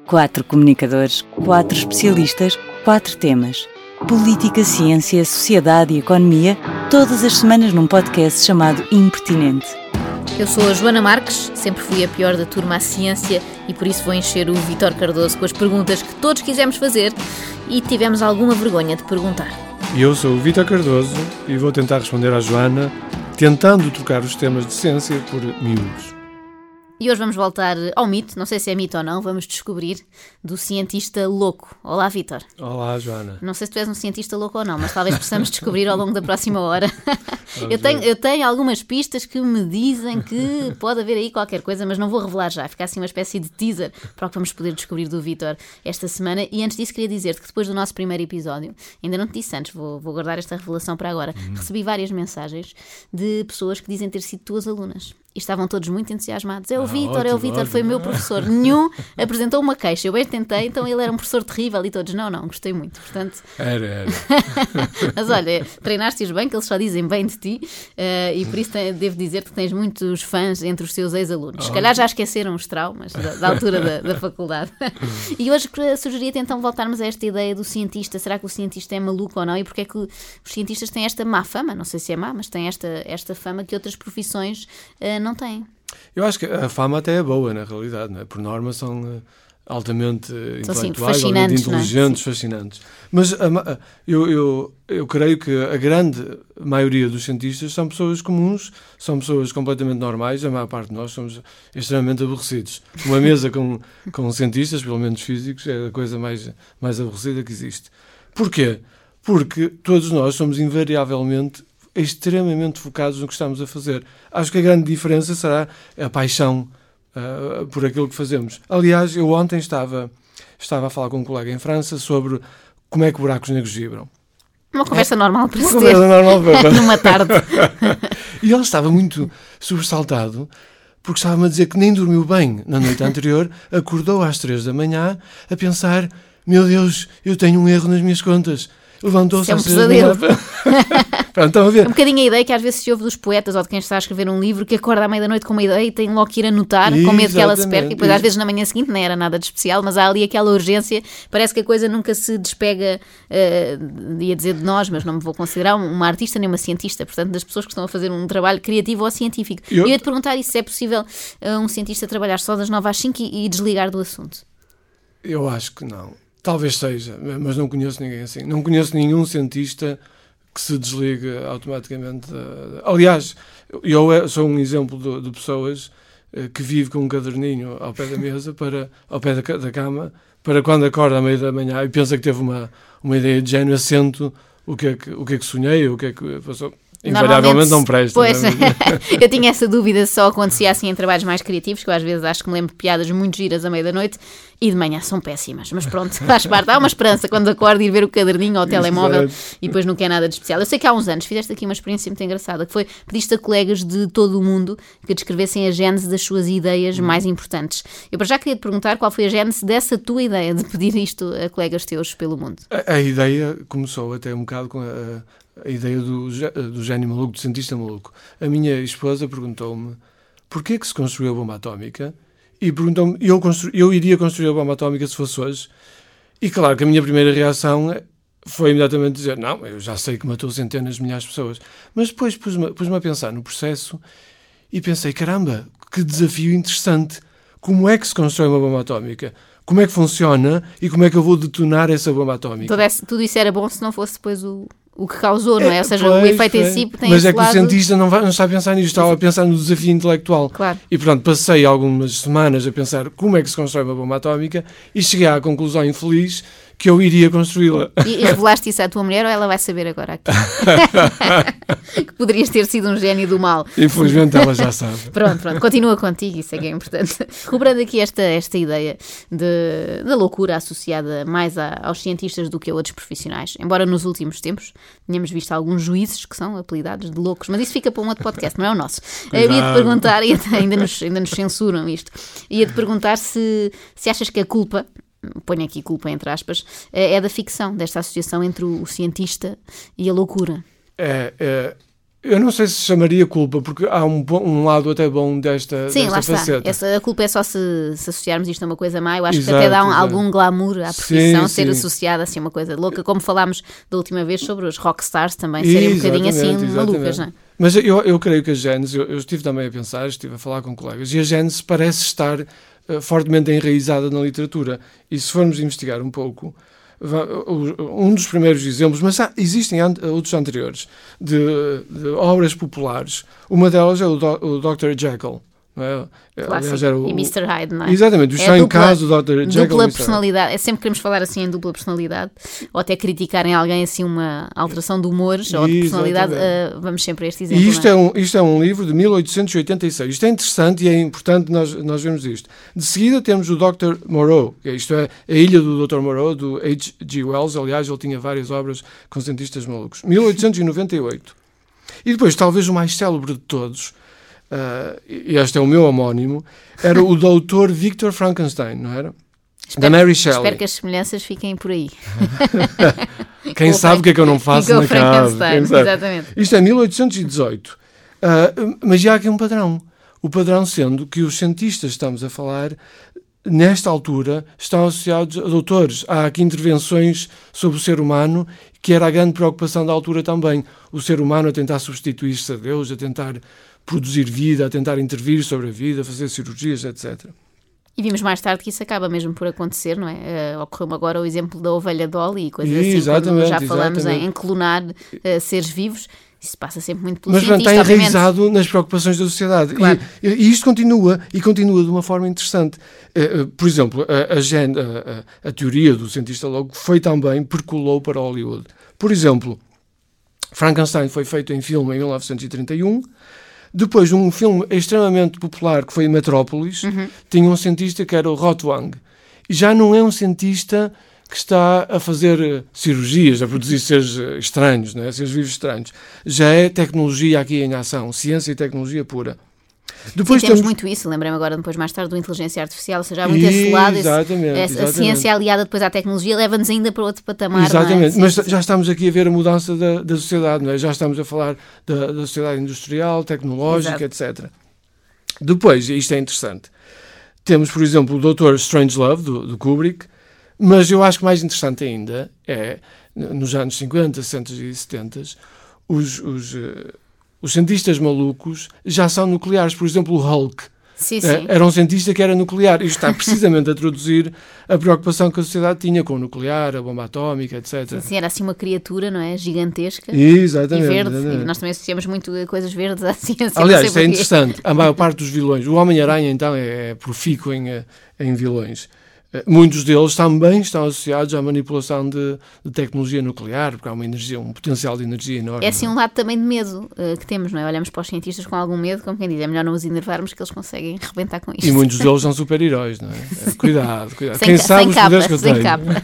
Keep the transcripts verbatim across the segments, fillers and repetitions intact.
Quatro comunicadores, quatro especialistas, quatro temas. Política, ciência, sociedade e economia, todas as semanas num podcast chamado Impertinente. Eu sou a Joana Marques, sempre fui a pior da turma à ciência e por isso vou encher o Vítor Cardoso com as perguntas que todos quisemos fazer e tivemos alguma vergonha de perguntar. E eu sou o Vítor Cardoso e vou tentar responder à Joana, tentando trocar os temas de ciência por miúdos. E hoje vamos voltar ao mito, não sei se é mito ou não, vamos descobrir, do cientista louco. Olá, Vítor. Olá, Joana. Não sei se tu és um cientista louco ou não, mas talvez possamos descobrir ao longo da próxima hora. Eu tenho, eu tenho algumas pistas que me dizem que pode haver aí qualquer coisa, mas não vou revelar já. Fica assim uma espécie de teaser para o que vamos poder descobrir do Vítor esta semana. E antes disso queria dizer-te que depois do nosso primeiro episódio, ainda não te disse antes, vou, vou guardar esta revelação para agora, hum. recebi várias mensagens de pessoas que dizem ter sido tuas alunas. E estavam todos muito entusiasmados. É o ah, Vítor, é o Vítor, foi o meu professor. Nenhum apresentou uma queixa. Eu bem tentei, então ele era um professor terrível e todos, não, não, gostei muito. Portanto... Era, era. Mas olha, treinaste-os bem, que eles só dizem bem de ti, uh, e por isso te, devo dizer-te que tens muitos fãs entre os teus ex-alunos. Se oh. calhar já esqueceram os traumas da, da altura da, da faculdade. E hoje sugeria-te então voltarmos a esta ideia do cientista. Será que o cientista é maluco ou não? E porque é que os cientistas têm esta má fama? Não sei se é má, mas têm esta, esta fama que outras profissões uh, não têm. Eu acho que a fama até é boa, na realidade, não é? Por norma são uh, altamente uh, são, intelectuais, assim, altamente inteligentes, não é? fascinantes. Mas uh, eu, eu, eu creio que a grande maioria dos cientistas são pessoas comuns, são pessoas completamente normais. A maior parte de nós somos extremamente aborrecidos. Uma mesa com, com cientistas, pelo menos físicos, é a coisa mais, mais aborrecida que existe. Porquê? Porque todos nós somos invariavelmente extremamente focados no que estamos a fazer. Acho que a grande diferença será a paixão uh, por aquilo que fazemos. Aliás, eu ontem estava, estava a falar com um colega em França sobre como é que buracos negros vibram. Uma conversa é, normal para se ter. Uma conversa normal para... Numa tarde. E ele estava muito sobressaltado porque estava-me a dizer que nem dormiu bem na noite anterior, acordou às três da manhã a pensar, meu Deus, eu tenho um erro nas minhas contas. Levantou-se é um pesadelo. Pronto, a ver. É um bocadinho a ideia que às vezes se ouve dos poetas ou de quem está a escrever um livro que acorda à meia-da-noite com uma ideia e tem logo que ir anotar com medo que ela se perca e depois às vezes na manhã seguinte nem era nada de especial, mas há ali aquela urgência, parece que a coisa nunca se despega, uh, ia dizer de nós, mas não me vou considerar uma artista nem uma cientista, portanto das pessoas que estão a fazer um trabalho criativo ou científico. Eu ia-te perguntar isso, se é possível uh, um cientista trabalhar só das nove às cinco e, e desligar do assunto. Eu acho que não. Talvez seja, mas não conheço ninguém assim. Não conheço nenhum cientista que se desliga automaticamente. Aliás, eu sou um exemplo de, de pessoas que vivem com um caderninho ao pé da mesa, para, ao pé da, da cama, para quando acorda à meia da manhã e pensa que teve uma, uma ideia de género, assento o que, é que, o que é que sonhei, o que é que passou. Invariavelmente não presta. Pois, não é? Eu tinha essa dúvida, só acontecia assim em trabalhos mais criativos, que eu às vezes acho que me lembro de piadas muito giras à meia da noite e de manhã são péssimas, mas pronto, faz parte. Há uma esperança quando acordo ir ver o caderninho ou o telemóvel. Exato. E depois não quer nada de especial. Eu sei que há uns anos fizeste aqui uma experiência muito engraçada, que foi, pediste a colegas de todo o mundo que descrevessem a gênese das suas ideias hum. mais importantes. Eu para já queria te perguntar qual foi a gênese dessa tua ideia de pedir isto a colegas teus pelo mundo. A, a ideia começou até um bocado com a... a ideia do, do gênio maluco, do cientista maluco. A minha esposa perguntou-me porquê que se construiu a bomba atómica e perguntou-me, eu, constru, eu iria construir a bomba atómica se fosse hoje. E claro que a minha primeira reação foi imediatamente dizer, não, eu já sei que matou centenas de milhares de pessoas. Mas depois pus-me, pus-me a pensar no processo e pensei, caramba, que desafio interessante. Como é que se constrói uma bomba atómica? Como é que funciona e como é que eu vou detonar essa bomba atómica? Tudo, esse, tudo isso era bom se não fosse depois o... o que causou, não é? é Ou seja, pois, o efeito pois. em si tem Mas esse é que lado... o cientista não, vai, não está a pensar nisto, estava a pensar no desafio intelectual. Claro. E, portanto, passei algumas semanas a pensar como é que se constrói uma bomba atómica e cheguei à conclusão infeliz que eu iria construí-la. E, e revelaste isso à tua mulher ou ela vai saber agora aqui? Que poderias ter sido um gênio do mal. Infelizmente ela já sabe. Pronto, pronto, continua contigo, isso é que é importante. Recuperando aqui esta, esta ideia de, da loucura associada mais a, aos cientistas do que a outros profissionais, embora nos últimos tempos tenhamos visto alguns juízes que são apelidados de loucos, mas isso fica para um outro podcast, não é o nosso. Eu ia-te perguntar, e ainda nos, ainda nos censuram isto, ia-te perguntar se, se achas que a culpa, ponho aqui culpa entre aspas, é da ficção, desta associação entre o cientista e a loucura. É, é, Eu não sei se chamaria culpa, porque há um, um lado até bom desta, Sim, desta lá está. faceta. Essa, a culpa é só se, se associarmos isto a uma coisa má. Eu acho Exato, que até dá um, exato. algum glamour à profissão Sim, ser sim. associada assim a uma coisa louca, como falámos da última vez sobre os rockstars também serem um bocadinho assim Exatamente, malucas, não é? exatamente. Mas eu, eu creio que a Gênesis, eu, eu estive também a pensar, estive a falar com colegas, e a Gênesis parece estar uh, fortemente enraizada na literatura. E se formos investigar um pouco, va- o- um dos primeiros exemplos, mas há- existem an- outros anteriores, de, de obras populares. Uma delas é o, do, o doutor Jekyll. Não é? Clássico. Aliás, era o, E mister Hyde, não é? Exatamente, o É estranho dupla- caso do doutor Jekyll. Dupla e mister Hyde. personalidade, é sempre queremos falar assim em dupla personalidade, ou até criticar em alguém assim uma alteração de humores ou de personalidade, Exatamente. uh, vamos sempre a este exemplo. E isto não é? é, um, isto é um livro de mil oitocentos e oitenta e seis. Isto é interessante e é importante nós, nós vermos isto. De seguida temos o doutor Moreau, que é, isto é a Ilha do doutor Moreau, do H G Wells. Aliás, ele tinha várias obras com cientistas malucos. mil oitocentos e noventa e oito. E depois, talvez o mais célebre de todos, uh, e este é o meu homónimo, era o doutor Victor Frankenstein, não era? Espero, da Mary Shelley. espero que as semelhanças fiquem por aí. Quem sabe o que é que eu não faço na casa. Quem sabe? Exatamente. Isto é mil oitocentos e dezoito. Uh, mas já há aqui um padrão. O padrão sendo que os cientistas que estamos a falar, nesta altura, estão associados a doutores. Há aqui intervenções sobre o ser humano, que era a grande preocupação da altura também. O ser humano a tentar substituir-se a Deus, a tentar produzir vida, a tentar intervir sobre a vida, fazer cirurgias, etcétera. E vimos mais tarde que isso acaba mesmo por acontecer, não é? Uh, ocorreu-me agora o exemplo da ovelha Dolly e coisas assim, Exatamente, quando já falamos exatamente. em, em clonar uh, seres vivos. Isso passa sempre muito pelo Mas portanto, cientista, está obviamente. enraizado nas preocupações da sociedade. Claro. E, e isto continua, e continua de uma forma interessante. Uh, uh, por exemplo, a, a, gen, a, a, a teoria do cientista louco foi também, percolou para Hollywood. Por exemplo, Frankenstein foi feito em filme em mil novecentos e trinta e um. Depois, um filme extremamente popular, que foi Metrópolis, Uhum. tinha um cientista que era o Rotwang. E já não é um cientista que está a fazer uh, cirurgias, a produzir seres uh, estranhos, não é? Seres vivos estranhos. Já é tecnologia aqui em ação, ciência e tecnologia pura. Depois Sim, temos temos muito isso, lembrei-me agora depois mais tarde do inteligência artificial, ou seja, há muito esse lado, esse, Exatamente, essa- a exatamente. ciência aliada depois à tecnologia leva-nos ainda para outro patamar. Exatamente, não é? mas Sim, sim. já estamos aqui a ver a mudança da, da sociedade, não é? Já estamos a falar da, da sociedade industrial, tecnológica, Exato. etcétera. Depois, e isto é interessante, temos, por exemplo, o doutor Strangelove, do, do Kubrick, mas eu acho que mais interessante ainda é, nos anos cinquenta, sessenta e setenta, os, os, eh, os cientistas malucos já são nucleares. Por exemplo, o Hulk. Sim, É, sim. era um cientista que era nuclear. Isto está precisamente a traduzir a preocupação que a sociedade tinha com o nuclear, a bomba atómica, etcétera. Sim, era assim uma criatura, não é? Gigantesca Exatamente. e verde. exatamente. E nós também associamos muito a coisas verdes à ciência. Aliás, não isto sei é porquê. interessante. A maior parte dos vilões. O Homem-Aranha, então, é, é profícuo em, eh, em vilões. Eh, Muitos deles também estão associados à manipulação de, de tecnologia nuclear, porque há uma energia, um potencial de energia enorme. É assim não um lado também de medo uh, que temos, não é? Olhamos para os cientistas com algum medo, como quem diz, é melhor não os enervarmos que eles conseguem rebentar com isto. E muitos deles são super-heróis, não é? É, Cuidado, cuidado. Sem, Quem ca- sabe sem os capa, poderes que eu sem tenho.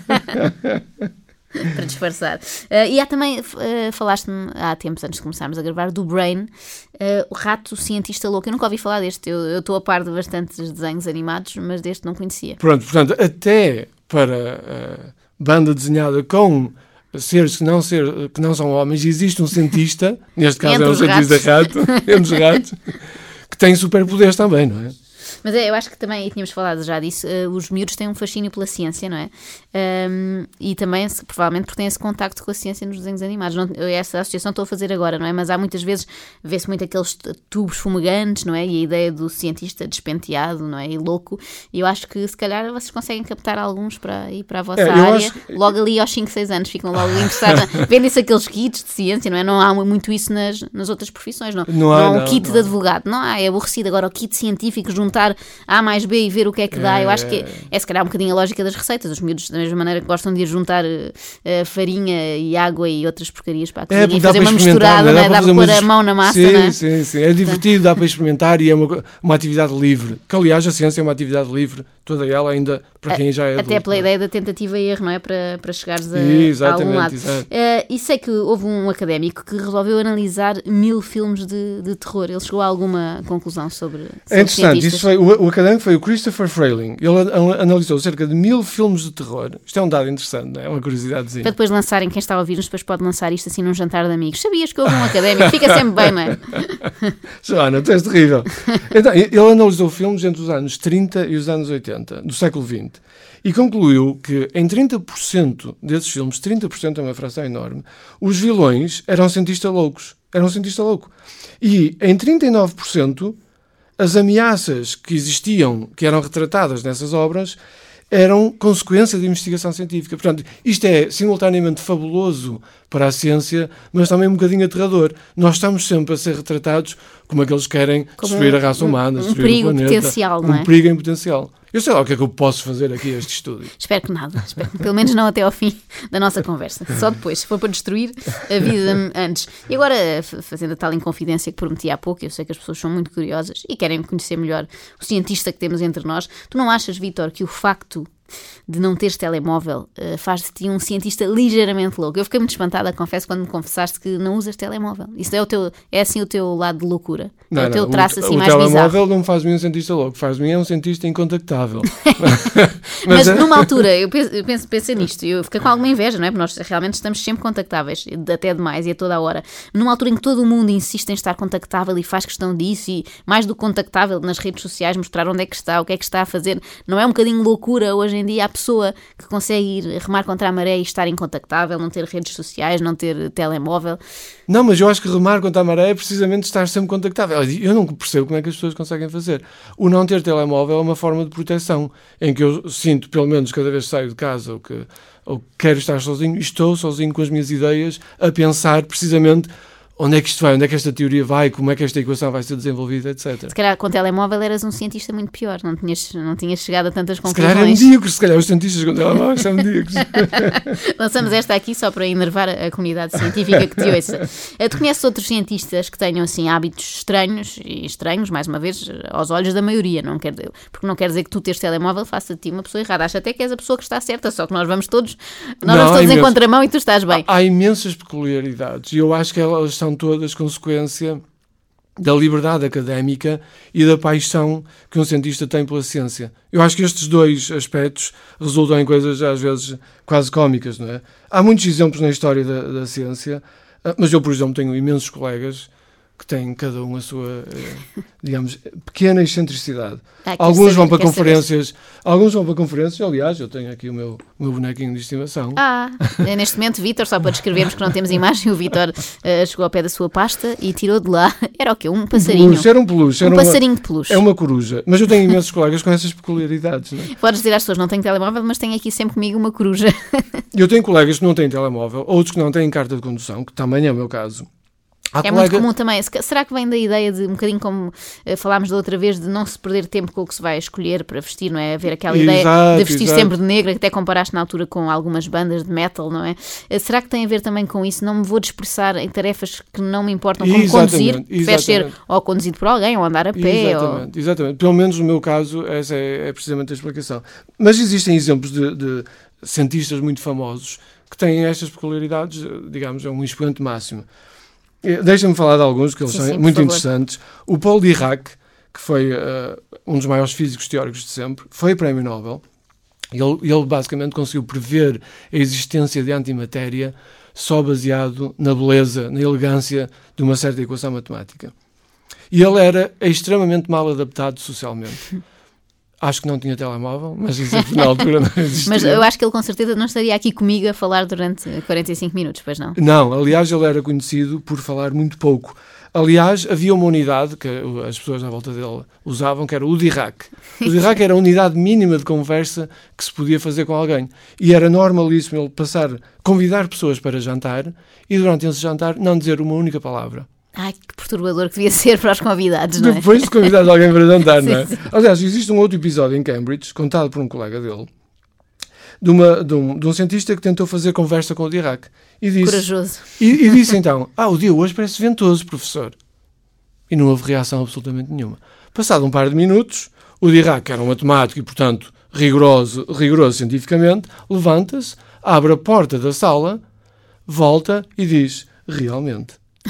capa. Para disfarçar. Uh, e há também, uh, falaste-me há tempos antes de começarmos a gravar, do Brain, uh, o rato cientista louco. Eu nunca ouvi falar deste. Eu eu estou a par de bastantes desenhos animados, mas deste não conhecia. Pronto, portanto, até para a banda desenhada com seres que não, ser, que não são homens, existe um cientista, neste caso Entre é um os cientista rato, entre os ratos, que tem superpoderes também, não é? Mas é, eu acho que também, e tínhamos falado já disso, uh, os miúdos têm um fascínio pela ciência, não é? Um, e também, se, provavelmente, porque têm esse contacto com a ciência nos desenhos animados. Não, eu, essa associação estou a fazer agora, não é? Mas há muitas vezes, vê-se muito aqueles t- tubos fumegantes, não é? E a ideia do cientista despenteado, não é? E louco. E eu acho que, se calhar, vocês conseguem captar alguns para ir para a vossa É, eu área. acho que- Logo ali aos cinco, seis anos ficam logo interessados. Vendem-se aqueles kits de ciência, não é? Não há muito isso nas, nas outras profissões, não, Não há, há um não, kit não. de advogado, não há, é aborrecido. Agora o kit científico, juntar A mais B e ver o que é que dá, eu acho que é, é se calhar um bocadinho a lógica das receitas. Os miúdos, da mesma maneira que gostam de ir juntar uh, farinha e água e outras porcarias para a cozinha É, e porque dá fazer para uma experimentar, misturada, não é? não é? Dá Dá para para fazer pôr a umas- mão na massa, sim, não é? Sim, sim, é divertido, dá para experimentar e é uma, uma atividade livre. Que, aliás, a ciência é uma atividade livre toda ela ainda para quem já é adulto. Até pela não? ideia da tentativa e erro, não é? Para, para chegares a, exatamente, a algum lado. Exatamente. Uh, e sei que houve um académico que resolveu analisar mil filmes de, de terror. Ele chegou a alguma conclusão sobre, sobre É interessante. Isso foi, o, o académico foi o Christopher Frayling. Ele an- analisou cerca de mil filmes de terror. Isto é um dado interessante, não é? É uma curiosidadezinha. Para depois lançarem, quem está a ouvir-nos, depois pode lançar isto assim num jantar de amigos. Sabias que houve um académico? Fica sempre bem, não é? Joana, tu és terrível. Então, ele analisou filmes entre os anos trinta e os anos oitenta, do século vinte, e concluiu que em trinta por cento desses filmes, trinta por cento é uma fração enorme, os vilões eram cientistas loucos. Eram um cientista louco. E em trinta e nove por cento, as ameaças que existiam, que eram retratadas nessas obras, eram consequência de investigação científica. Portanto, isto é simultaneamente fabuloso para a ciência, mas também um bocadinho aterrador. Nós estamos sempre a ser retratados como aqueles que querem como destruir a raça humana, um, um destruir perigo o planeta. Potencial, não é? Um perigo em potencial. Eu sei lá o que é que eu posso fazer aqui a este estúdio. Espero que nada. Espero que, pelo menos não até ao fim da nossa conversa. Só depois, se for para destruir a vida antes. E agora, fazendo a tal inconfidência que prometi há pouco, eu sei que as pessoas são muito curiosas e querem conhecer melhor o cientista que temos entre nós. Tu não achas, Vítor, que o facto de não teres telemóvel uh, faz de ti um cientista ligeiramente louco? Eu fiquei muito espantada, confesso, quando me confessaste que não usas telemóvel. Isso é, o teu, é assim o teu lado de loucura? Não, é o teu não, traço o, assim o mais bizarro? O telemóvel não me faz-me um cientista louco, faz-me é um cientista incontactável. Mas, Mas numa altura, eu penso, eu penso, penso nisto, eu fiquei com alguma inveja, não é? Porque nós realmente estamos sempre contactáveis, até demais e a toda a hora. Numa altura em que todo o mundo insiste em estar contactável e faz questão disso, e mais do que contactável nas redes sociais, mostrar onde é que está, o que é que está a fazer, não é um bocadinho loucura hoje em dia a pessoa que consegue ir remar contra a maré e estar incontactável, não ter redes sociais, não ter telemóvel? Não, mas eu acho que remar contra a maré é precisamente estar sempre contactável. Eu não percebo como é que as pessoas conseguem fazer. O não ter telemóvel é uma forma de proteção, em que eu sinto, pelo menos cada vez que saio de casa ou que, ou quero estar sozinho, estou sozinho com as minhas ideias a pensar precisamente onde é que isto vai, onde é que esta teoria vai, como é que esta equação vai ser desenvolvida, etcétera. Se calhar com o telemóvel eras um cientista muito pior, não tinhas, não tinhas chegado a tantas conclusões. Se calhar é medíocre, se calhar os cientistas com telemóvel são medíocres. Lançamos esta aqui só para enervar a comunidade científica que te ouça. Tu conheces outros cientistas que tenham assim hábitos estranhos, e estranhos, mais uma vez, aos olhos da maioria, não quer, porque não quer dizer que tu teres telemóvel faça de ti uma pessoa errada. Acha até que és a pessoa que está certa, só que nós vamos todos, nós não, vamos todos em imenso. contramão e tu estás bem. Há, há imensas peculiaridades e eu acho que elas são são todas consequência da liberdade académica e da paixão que um cientista tem pela ciência. Eu acho que estes dois aspectos resultam em coisas às vezes quase cómicas, não é? Há muitos exemplos na história da, da ciência, mas eu, por exemplo, tenho imensos colegas que têm cada um a sua, digamos, pequena excentricidade. Ah, alguns saber, vão para quer conferências, saber. alguns vão para conferências, aliás, eu tenho aqui o meu, o meu bonequinho de estimação. Ah, neste momento, Vítor, só para descrevermos que não temos imagem, o Vítor uh, chegou ao pé da sua pasta e tirou de lá, era o quê? Um passarinho. Um peluche, era um peluche. Um era passarinho uma, de peluche. É uma coruja. Mas eu tenho imensos colegas com essas peculiaridades. Não é? Podes dizer às pessoas, não tenho telemóvel, mas tenho aqui sempre comigo uma coruja. Eu tenho colegas que não têm telemóvel, outros que não têm carta de condução, que também é o meu caso. Há é colega... muito comum também. Será que vem da ideia de, um bocadinho como uh, falámos da outra vez, de não se perder tempo com o que se vai escolher para vestir, não é? Haver aquela Exato, ideia de vestir exato. sempre de negra, que até comparaste na altura com algumas bandas de metal, não é? Uh, será que tem a ver também com isso? Não me vou dispersar em tarefas que não me importam, como Exatamente, conduzir, preferes ser ou conduzido por alguém, ou andar a pé. Exatamente, ou... exatamente. Pelo menos no meu caso, essa é, é precisamente a explicação. Mas existem exemplos de, de cientistas muito famosos que têm estas peculiaridades, digamos, é um expoente máximo. Deixa-me falar de alguns que eles sim, são sim, muito favor. interessantes. O Paul Dirac, que foi uh, um dos maiores físicos teóricos de sempre, foi prémio Nobel. Ele, ele basicamente conseguiu prever a existência de antimatéria só baseado na beleza, na elegância de uma certa equação matemática. E ele era extremamente mal adaptado socialmente. Acho que não tinha telemóvel, mas isso na altura não existia. Mas eu acho que ele com certeza não estaria aqui comigo a falar durante quarenta e cinco minutos, pois não? Não, aliás, ele era conhecido por falar muito pouco. Aliás, havia uma unidade que as pessoas à volta dele usavam, que era o Dirac. O Dirac era a unidade mínima de conversa que se podia fazer com alguém. E era normalíssimo ele passar, convidar pessoas para jantar e durante esse jantar não dizer uma única palavra. Ai, que perturbador que devia ser para os convidados, não é? Depois de convidar alguém para jantar, sim, não é? Sim. Aliás, existe um outro episódio em Cambridge, contado por um colega dele, de, uma, de, um, de um cientista que tentou fazer conversa com o Dirac. E disse, Corajoso. E, e disse então, ah, o dia hoje parece ventoso, professor. E não houve reação absolutamente nenhuma. Passado um par de minutos, o Dirac, que era um matemático e, portanto, rigoroso, rigoroso cientificamente, levanta-se, abre a porta da sala, volta e diz, realmente.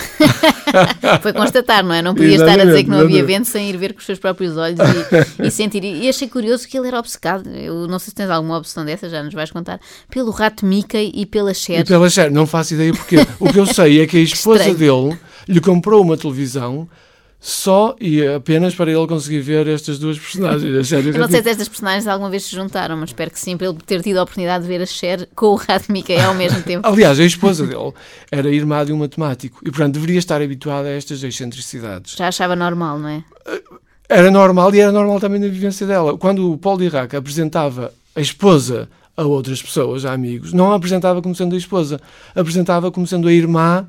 Foi constatar, não é? Não podia estar a dizer que não havia vento sem ir ver com os seus próprios olhos e, e sentir. E achei curioso que ele era obcecado. Eu não sei se tens alguma obsessão dessa, já nos vais contar, pelo rato Mickey e pela Cher. E pela Cher, não faço ideia porque o que eu sei é que a esposa dele lhe comprou uma televisão só e apenas para ele conseguir ver estas duas personagens. Eu não sei se estas personagens alguma vez se juntaram, mas espero que sim, para ele ter tido a oportunidade de ver a Cher com o rato Mickey ao mesmo tempo. Aliás, a esposa dele era irmã de um matemático e, portanto, deveria estar habituada a estas excentricidades. Já achava normal, não é? Era normal e era normal também na vivência dela. Quando o Paul Dirac apresentava a esposa a outras pessoas, a amigos, não a apresentava como sendo a esposa, apresentava como sendo a irmã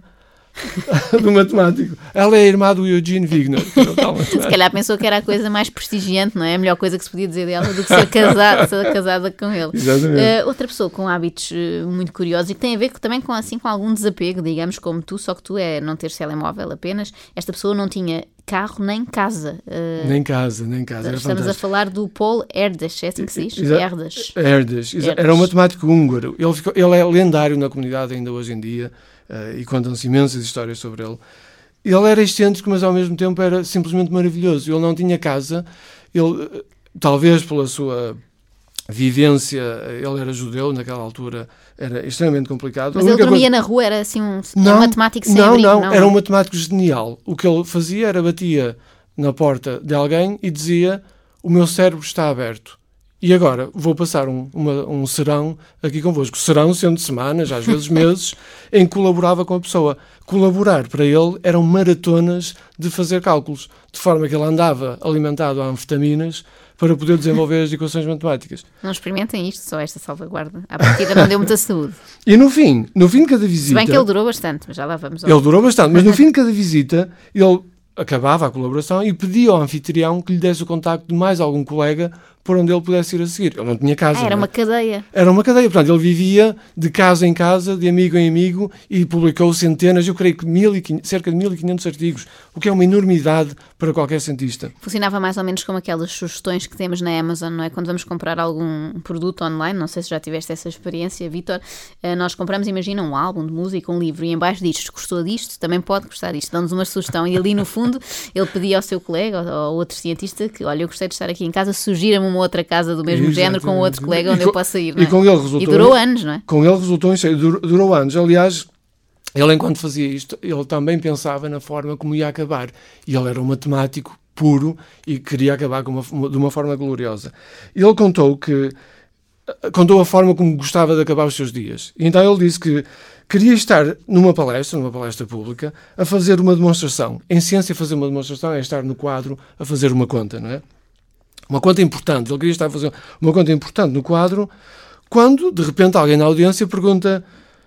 do matemático. Ela é a irmã do Eugene Wigner. Se calhar pensou que era a coisa mais prestigiante, não é? A melhor coisa que se podia dizer dela do que ser casada, ser casada com ele. Uh, outra pessoa com hábitos uh, muito curiosos e que tem a ver também com, assim, com algum desapego, digamos, como tu, só que tu é não teres telemóvel apenas. Esta pessoa não tinha carro nem casa. Uh, nem casa, nem casa. Estamos fantástico. A falar do Paul Erdős, é assim que se diz? Erdős. Erdős. Era um matemático húngaro. Ele, ficou, ele é lendário na comunidade ainda hoje em dia. Uh, e contam-se imensas histórias sobre ele. Ele era excêntrico, mas ao mesmo tempo era simplesmente maravilhoso. Ele não tinha casa, ele, talvez pela sua vivência, ele era judeu naquela altura, era extremamente complicado. Mas ele dormia coisa... na rua, era assim um, não, um matemático sem não, abrigo? Não, não, era um matemático genial. O que ele fazia era batia na porta de alguém e dizia, o meu cérebro está aberto. E agora vou passar um, uma, um serão aqui convosco. Serão sendo semanas, às vezes meses, em que colaborava com a pessoa. Colaborar para ele eram maratonas de fazer cálculos, de forma que ele andava alimentado a anfetaminas para poder desenvolver as equações matemáticas. Não experimentem isto, só esta salvaguarda. À partida não deu muita saúde. E no fim, no fim de cada visita... Se bem que ele durou bastante, mas já lá vamos. Ao... Ele durou bastante, mas no fim de cada visita, ele acabava a colaboração e pedia ao anfitrião que lhe desse o contacto de mais algum colega por onde ele pudesse ir a seguir. Ele não tinha casa. Ah, era não é? uma cadeia. Era uma cadeia. Portanto, ele vivia de casa em casa, de amigo em amigo e publicou centenas, eu creio que mil e quinhentos, cerca de mil e quinhentos artigos, o que é uma enormidade para qualquer cientista. Funcionava mais ou menos como aquelas sugestões que temos na Amazon, não é? Quando vamos comprar algum produto online, não sei se já tiveste essa experiência, Vítor, nós compramos, imagina, um álbum de música, um livro, e em baixo diz, gostou disto, também pode gostar disto. Dão-nos uma sugestão e ali no fundo ele pedia ao seu colega ou ao outro cientista que, olha, eu gostei de estar aqui em casa, sugira-me uma outra casa do mesmo Exatamente. Género com outro colega onde com, eu possa ir, não é? E, com ele resultou, e durou anos, não é? Com ele resultou em cheio, durou, durou anos. Aliás, ele enquanto fazia isto, ele também pensava na forma como ia acabar. E ele era um matemático puro e queria acabar com uma, de uma forma gloriosa. Ele contou que contou a forma como gostava de acabar os seus dias. E então ele disse que queria estar numa palestra, numa palestra pública, a fazer uma demonstração. Em ciência, fazer uma demonstração é estar no quadro a fazer uma conta, não é? Uma conta importante. Ele queria estar a fazer uma conta importante no quadro, quando, de repente, alguém na audiência pergunta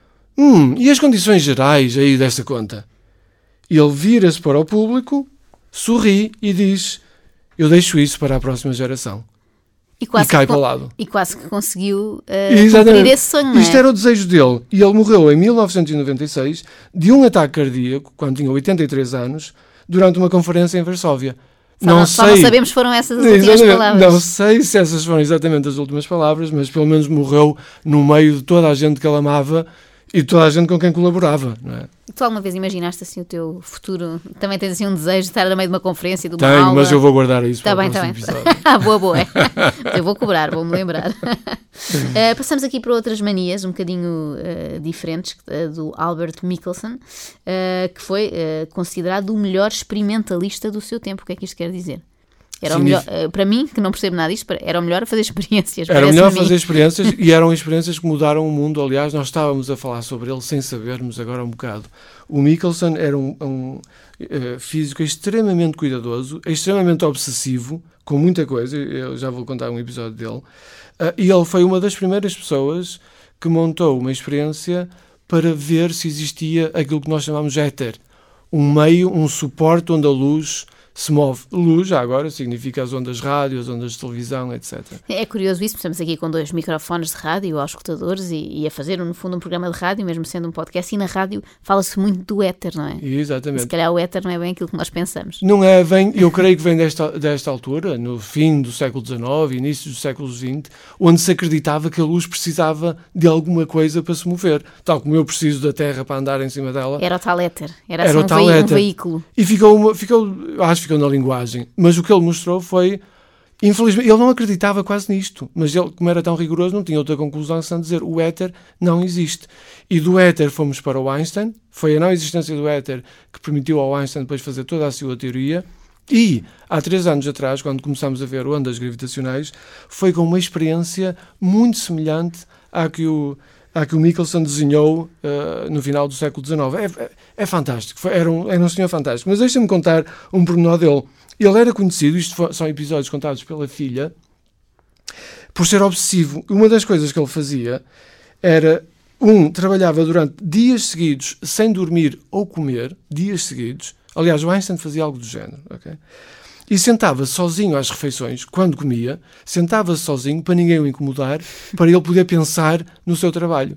hum, e as condições gerais aí dessa conta? E ele vira-se para o público, sorri e diz, eu deixo isso para a próxima geração. E, quase e cai que, para o lado. E quase que conseguiu uh, cumprir esse sonho, não é? Isto era o desejo dele. E ele morreu em mil novecentos e noventa e seis de um ataque cardíaco, quando tinha oitenta e três anos, durante uma conferência em Varsóvia. Só não, não, sei, só não sabemos se foram essas as últimas palavras. Não sei se essas foram exatamente as últimas palavras, mas pelo menos morreu no meio de toda a gente que ele amava e de toda a gente com quem colaborava, não é? E tu alguma vez imaginaste assim o teu futuro? Também tens assim um desejo de estar no meio de uma conferência, de uma Tenho, aula? mas eu vou guardar isso tá para bem, o próximo tá episódio. Ah, boa, boa. Eu vou cobrar, vou-me lembrar. Uh, passamos aqui para outras manias um bocadinho uh, diferentes, uh, do Albert Michelson, uh, que foi uh, considerado o melhor experimentalista do seu tempo. O que é que isto quer dizer? Era o melhor, uh, para mim, que não percebo nada disto, era o melhor a fazer experiências. Era o melhor a fazer experiências e eram experiências que mudaram o mundo. Aliás, nós estávamos a falar sobre ele sem sabermos agora um bocado. O Michelson era um, um uh, físico extremamente cuidadoso, extremamente obsessivo, com muita coisa. Eu já vou contar um episódio dele. Uh, e ele foi uma das primeiras pessoas que montou uma experiência para ver se existia aquilo que nós chamamos de éter. Um meio, um suporte onde a luz se move luz, já agora, significa as ondas rádio, as ondas de televisão, etcétera. É curioso isso, estamos aqui com dois microfones de rádio aos escutadores e, e a fazer, no fundo, um programa de rádio, mesmo sendo um podcast, e na rádio fala-se muito do éter, não é? Exatamente. E se calhar o éter não é bem aquilo que nós pensamos. Não é, vem, eu creio que vem desta, desta altura, no fim do século dezenove, início do século vinte, onde se acreditava que a luz precisava de alguma coisa para se mover, tal como eu preciso da Terra para andar em cima dela. Era o tal éter, era, Era assim o um, tal ve- um éter. veículo. E ficou, uma, ficou, acho que ficou na linguagem, mas o que ele mostrou foi, infelizmente, ele não acreditava quase nisto, mas ele, como era tão rigoroso, não tinha outra conclusão senão dizer o éter não existe. E do éter fomos para o Einstein, foi a não existência do éter que permitiu ao Einstein depois fazer toda a sua teoria, e há três anos atrás, quando começámos a ver ondas gravitacionais, foi com uma experiência muito semelhante à que o a que o Michelson desenhou uh, no final do século dezenove. É, é, é fantástico, foi, era, um, era um senhor fantástico. Mas deixa-me contar um pormenor dele. Ele era conhecido, isto foi, são episódios contados pela filha, por ser obsessivo. Uma das coisas que ele fazia era, um, trabalhava durante dias seguidos sem dormir ou comer, dias seguidos. Aliás, o Einstein fazia algo do género, ok? E sentava-se sozinho às refeições, quando comia, sentava-se sozinho para ninguém o incomodar, para ele poder pensar no seu trabalho.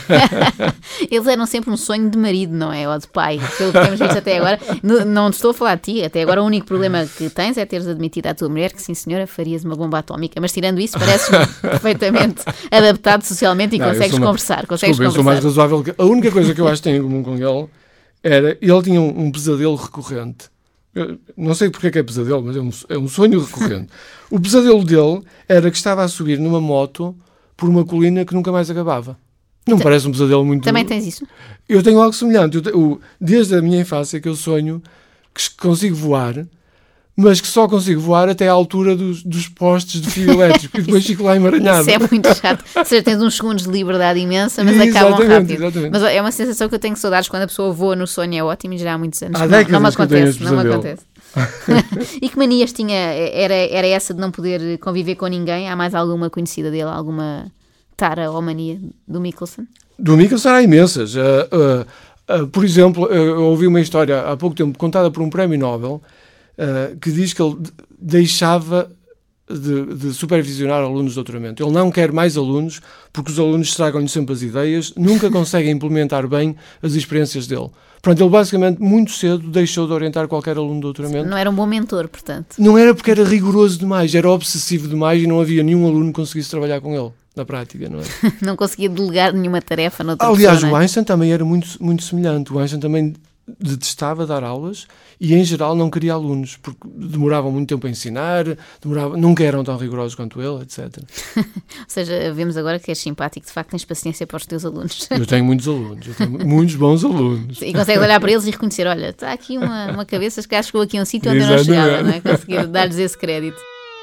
Eles eram sempre um sonho de marido, não é? Ou de pai, pelo que temos visto até agora. Não, não te estou a falar de ti, até agora o único problema que tens é teres admitido à tua mulher que sim senhora, farias uma bomba atómica, mas tirando isso pareces perfeitamente adaptado socialmente e não, consegues uma... conversar, consegues Desculpa, conversar. Eu sou mais razoável que... A única coisa que eu acho que tem em comum com ele era, ele tinha um, um pesadelo recorrente. Eu não sei porque é que é pesadelo, mas é um, é um sonho recorrente. O pesadelo dele era que estava a subir numa moto por uma colina que nunca mais acabava. Não me parece um pesadelo muito... Também tens isso? Eu tenho algo semelhante. Eu te... o... Desde a minha infância que eu sonho que consigo voar, mas que só consigo voar até à altura dos, dos postes de fio elétrico e depois fico lá emaranhado. Isso é muito chato. Ou seja, tens uns segundos de liberdade imensa, mas acabam exatamente, rápido. Exatamente. Mas é uma sensação que eu tenho saudades quando a pessoa voa no sonho, é ótimo e já há muitos anos. Há não, décadas não me que eu tenho acontece, esse não me pesadelo. acontece. E que manias tinha? Era, era essa de não poder conviver com ninguém? Há mais alguma conhecida dele? Alguma tara ou mania do Michelson? Do Michelson há imensas. Uh, uh, uh, por exemplo, uh, eu ouvi uma história há pouco tempo contada por um prémio Nobel uh, que diz que ele deixava de, de supervisionar alunos de doutoramento. Ele não quer mais alunos porque os alunos estragam-lhe sempre as ideias, nunca conseguem implementar bem as experiências dele. Pronto, ele basicamente muito cedo deixou de orientar qualquer aluno de doutoramento. Não era um bom mentor, portanto. Não era porque era rigoroso demais, era obsessivo demais e não havia nenhum aluno que conseguisse trabalhar com ele. Na prática, não é? Não conseguia delegar nenhuma tarefa noutra Aliás, pessoa, o não é? Einstein também era muito, muito semelhante. O Einstein também detestava dar aulas e, em geral, não queria alunos, porque demoravam muito tempo a ensinar, demoravam, nunca eram tão rigorosos quanto ele, etcétera. Ou seja, vemos agora que és simpático, de facto tens paciência para os teus alunos. Eu tenho muitos alunos, eu tenho muitos bons alunos. E consegues olhar para eles e reconhecer, olha, está aqui uma, uma cabeça que chegou aqui a um sítio onde eu não chegava, não é? Conseguir dar-lhes esse crédito.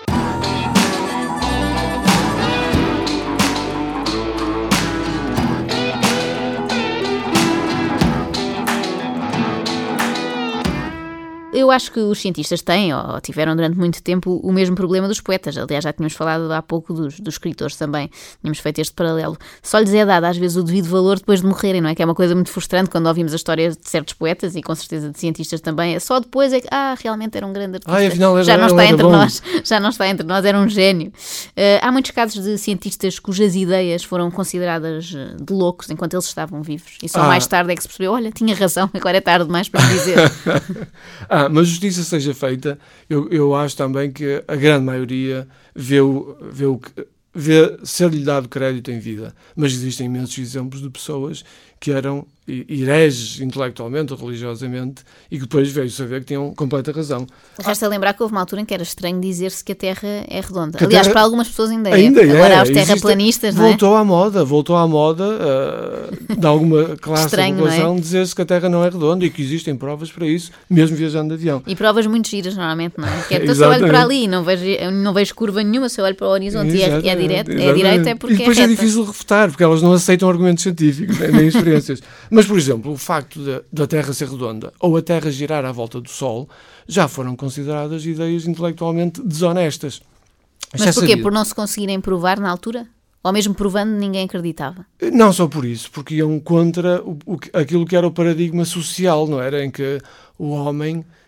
Eu acho que os cientistas têm, ou tiveram durante muito tempo, o mesmo problema dos poetas. Aliás, já tínhamos falado há pouco dos, dos escritores também. Tínhamos feito este paralelo. Só lhes é dado, às vezes, o devido valor depois de morrerem, não é? Que é uma coisa muito frustrante quando ouvimos a história de certos poetas e, com certeza, de cientistas também. Só depois é que, ah, realmente era um grande artista. Ah, afinal era, já não está entre bom. nós. Já não está entre nós, era um gênio. Uh, há muitos casos de cientistas cujas ideias foram consideradas de loucos enquanto eles estavam vivos. E só ah. mais tarde é que se percebeu, olha, tinha razão, agora é tarde demais para dizer. ah, mas justiça seja feita, eu, eu acho também que a grande maioria vê, o, vê, o, vê ser-lhe dado crédito em vida. Mas existem imensos exemplos de pessoas que eram hereges intelectualmente ou religiosamente e que depois veio saber que tinham completa razão. Resta lembrar que houve uma altura em que era estranho dizer-se que a Terra é redonda. Que Aliás, terra... para algumas pessoas ainda é. Ainda Agora é. há os terraplanistas, não é? Voltou à moda, voltou à moda uh, de alguma classe Estranho, da população não é? dizer-se que a Terra não é redonda e que existem provas para isso, mesmo viajando de avião. E provas muito giras, normalmente, não é? Que é, então, se eu olho para ali e não vejo, não vejo curva nenhuma, se eu olho para o horizonte e é, é, direto, é direito, é porque e depois é é reta. difícil refutar, porque elas não aceitam argumentos científicos, nem, nem experiências. Mas, por exemplo, o facto de, da Terra ser redonda ou a Terra girar à volta do Sol já foram consideradas ideias intelectualmente desonestas. Mas já porquê? Sabia. Por não se conseguirem provar na altura? Ou mesmo provando, ninguém acreditava? Não só por isso, porque iam contra o, o, aquilo que era o paradigma social, não era? Em que o homem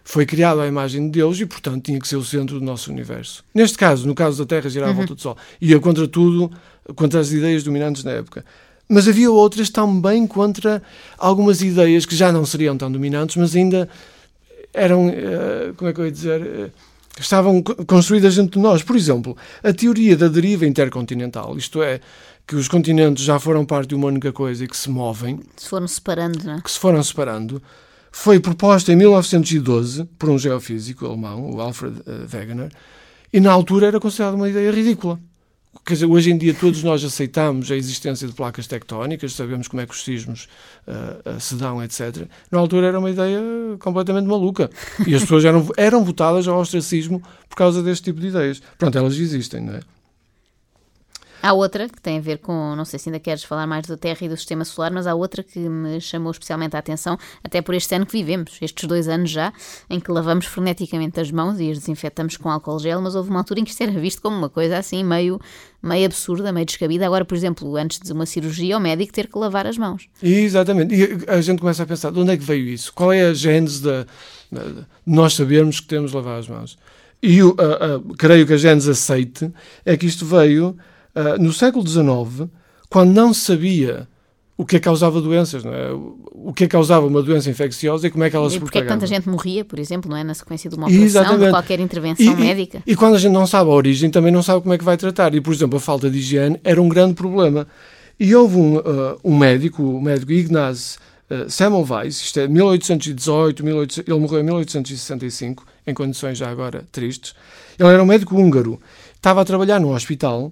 foi criado à imagem de Deus e, portanto, tinha que ser o centro do nosso universo. Neste caso, no caso da Terra girar à volta do Sol, ia contra tudo, contra as ideias dominantes na época. Mas havia outras também contra algumas ideias que já não seriam tão dominantes, mas ainda eram, como é que eu ia dizer, estavam construídas dentro de nós. Por exemplo, a teoria da deriva intercontinental, isto é, que os continentes já foram parte de uma única coisa e que se movem. Se foram separando, não é? Que se foram separando. Foi proposta em mil novecentos e doze por um geofísico alemão, o Alfred Wegener, e na altura era considerada uma ideia ridícula. Quer dizer, hoje em dia todos nós aceitamos a existência de placas tectónicas, sabemos como é que os sismos uh, uh, se dão, etcétera. Na altura era uma ideia completamente maluca. E as pessoas eram, eram votadas ao ostracismo por causa deste tipo de ideias. Pronto, elas existem, não é? Há outra que tem a ver com, não sei se ainda queres falar mais da Terra e do Sistema Solar, mas há outra que me chamou especialmente a atenção, até por este ano que vivemos, estes dois anos já, em que lavamos freneticamente as mãos e as desinfetamos com álcool gel, mas houve uma altura em que isto era visto como uma coisa assim meio, meio absurda, meio descabida. Agora, por exemplo, antes de uma cirurgia, o médico ter que lavar as mãos. Exatamente. E a gente começa a pensar, de onde é que veio isso? Qual é a gênese de nós sabermos que temos de lavar as mãos? E eu uh, uh, creio que a gênese aceite é que isto veio Uh, no século dezenove, quando não se sabia o que é que causava doenças, não é? O que é que causava uma doença infecciosa e como é que ela se propagava. E porque é que tanta gente morria, por exemplo, não é? Na sequência de uma operação, Exatamente. de qualquer intervenção e, médica. E, e quando a gente não sabe a origem, também não sabe como é que vai tratar. E, por exemplo, a falta de higiene era um grande problema. E houve um, uh, um médico, o médico Ignaz uh, Semmelweis, isto é mil oitocentos e dezoito, mil oitocentos, ele morreu em mil oitocentos e sessenta e cinco, em condições já agora tristes. Ele era um médico húngaro, estava a trabalhar num hospital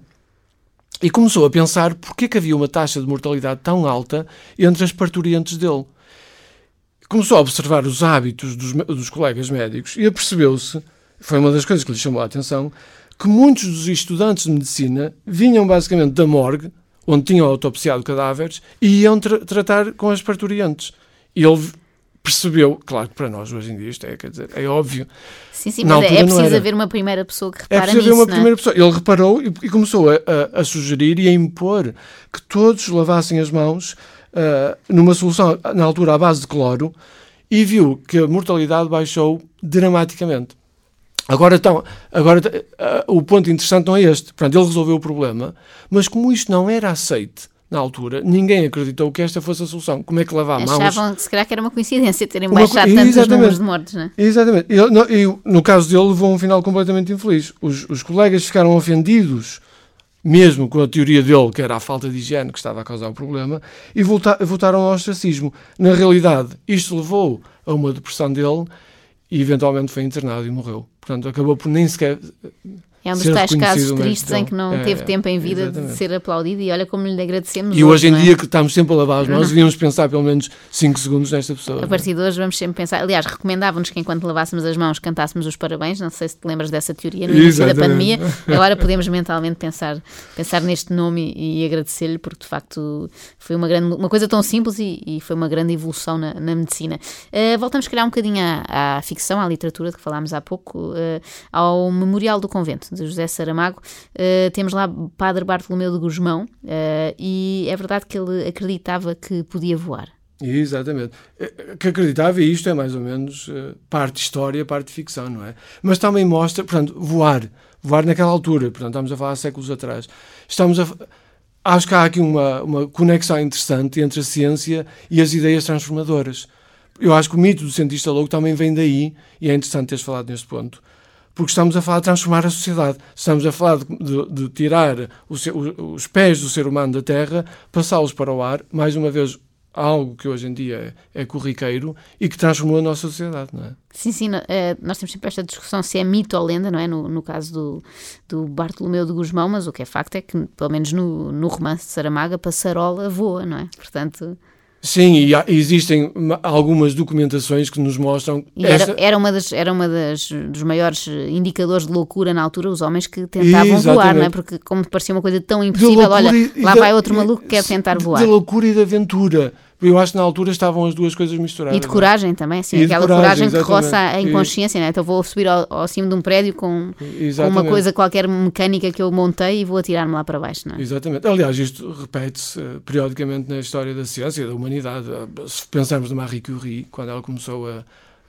e começou a pensar porque é que havia uma taxa de mortalidade tão alta entre as parturientes dele. Começou a observar os hábitos dos, dos colegas médicos e apercebeu-se, foi uma das coisas que lhe chamou a atenção, que muitos dos estudantes de medicina vinham basicamente da morgue, onde tinham autopsiado cadáveres, e iam tra- tratar com as parturientes. E ele percebeu, claro que para nós hoje em dia isto é, quer dizer, é óbvio. Sim, sim, mas é preciso haver uma primeira pessoa que repara nisso, É preciso haver uma não é? primeira pessoa. Ele reparou e, e começou a, a, a sugerir e a impor que todos lavassem as mãos uh, numa solução, na altura, à base de cloro, e viu que a mortalidade baixou dramaticamente. Agora, então, agora uh, o ponto interessante não é este. Portanto, ele resolveu o problema, mas como isto não era aceite na altura, ninguém acreditou que esta fosse a solução. Como é que lavar mãos? Achavam que se calhar que era uma coincidência terem baixado tantos os números de mortes, não é? Exatamente. E, no, e no caso dele levou um final completamente infeliz. Os, os colegas ficaram ofendidos, mesmo com a teoria dele, que era a falta de higiene que estava a causar o problema, e volta, votaram ao ostracismo. Na realidade, isto levou a uma depressão dele e eventualmente foi internado e morreu. Portanto, acabou por nem sequer... É um dos tais casos tristes em que não é, teve tempo em vida exatamente. de ser aplaudido, e olha como lhe agradecemos. E hoje, hoje em é? dia que estamos sempre a lavar as mãos, devíamos pensar pelo menos cinco segundos nesta pessoa. A partir de hoje vamos sempre pensar, aliás, recomendavam-nos que enquanto lavássemos as mãos cantássemos os parabéns, não sei se te lembras dessa teoria no início da pandemia, agora podemos mentalmente pensar, pensar neste nome e, e agradecer-lhe, porque de facto foi uma, grande, uma coisa tão simples e, e foi uma grande evolução na, na medicina. Uh, voltamos, se calhar, um bocadinho à, à ficção, à literatura de que falámos há pouco, uh, ao Memorial do Convento, de José Saramago. Uh, temos lá Padre Bartolomeu de Gusmão, uh, e é verdade que ele acreditava que podia voar. Exatamente. Que acreditava, e isto é mais ou menos uh, parte história, parte ficção, não é? Mas também mostra, portanto, voar. Voar naquela altura, portanto, estamos a falar há séculos atrás. Estamos a... Acho que há aqui uma, uma conexão interessante entre a ciência e as ideias transformadoras. Eu acho que o mito do cientista louco também vem daí, e é interessante teres falado neste ponto. Porque estamos a falar de transformar a sociedade. Estamos a falar de, de, de tirar o, o, os pés do ser humano da Terra, passá-los para o ar, mais uma vez algo que hoje em dia é, é corriqueiro e que transformou a nossa sociedade, não é? Sim, sim, nós temos sempre esta discussão se é mito ou lenda, não é? No, no caso do, do Bartolomeu de Gusmão, mas o que é facto é que, pelo menos no, no romance de Saramago, a passarola voa, não é? Portanto... Sim, e há, existem algumas documentações que nos mostram... E era, esta... era, uma das, era uma das dos maiores indicadores de loucura na altura, os homens que tentavam Exatamente. voar, não é? Porque como parecia uma coisa tão impossível, olha, lá da, vai outro maluco que quer tentar voar. De loucura e de aventura. Eu acho que na altura estavam as duas coisas misturadas. E de coragem não? também, sim. E aquela coragem, coragem que roça a inconsciência, não é? Então vou subir ao, ao cimo de um prédio com, com uma coisa qualquer mecânica que eu montei e vou atirar-me lá para baixo, não é? Exatamente. Aliás, isto repete-se uh, periodicamente na história da ciência e da humanidade. Uh, se pensarmos na Marie Curie, quando ela começou a,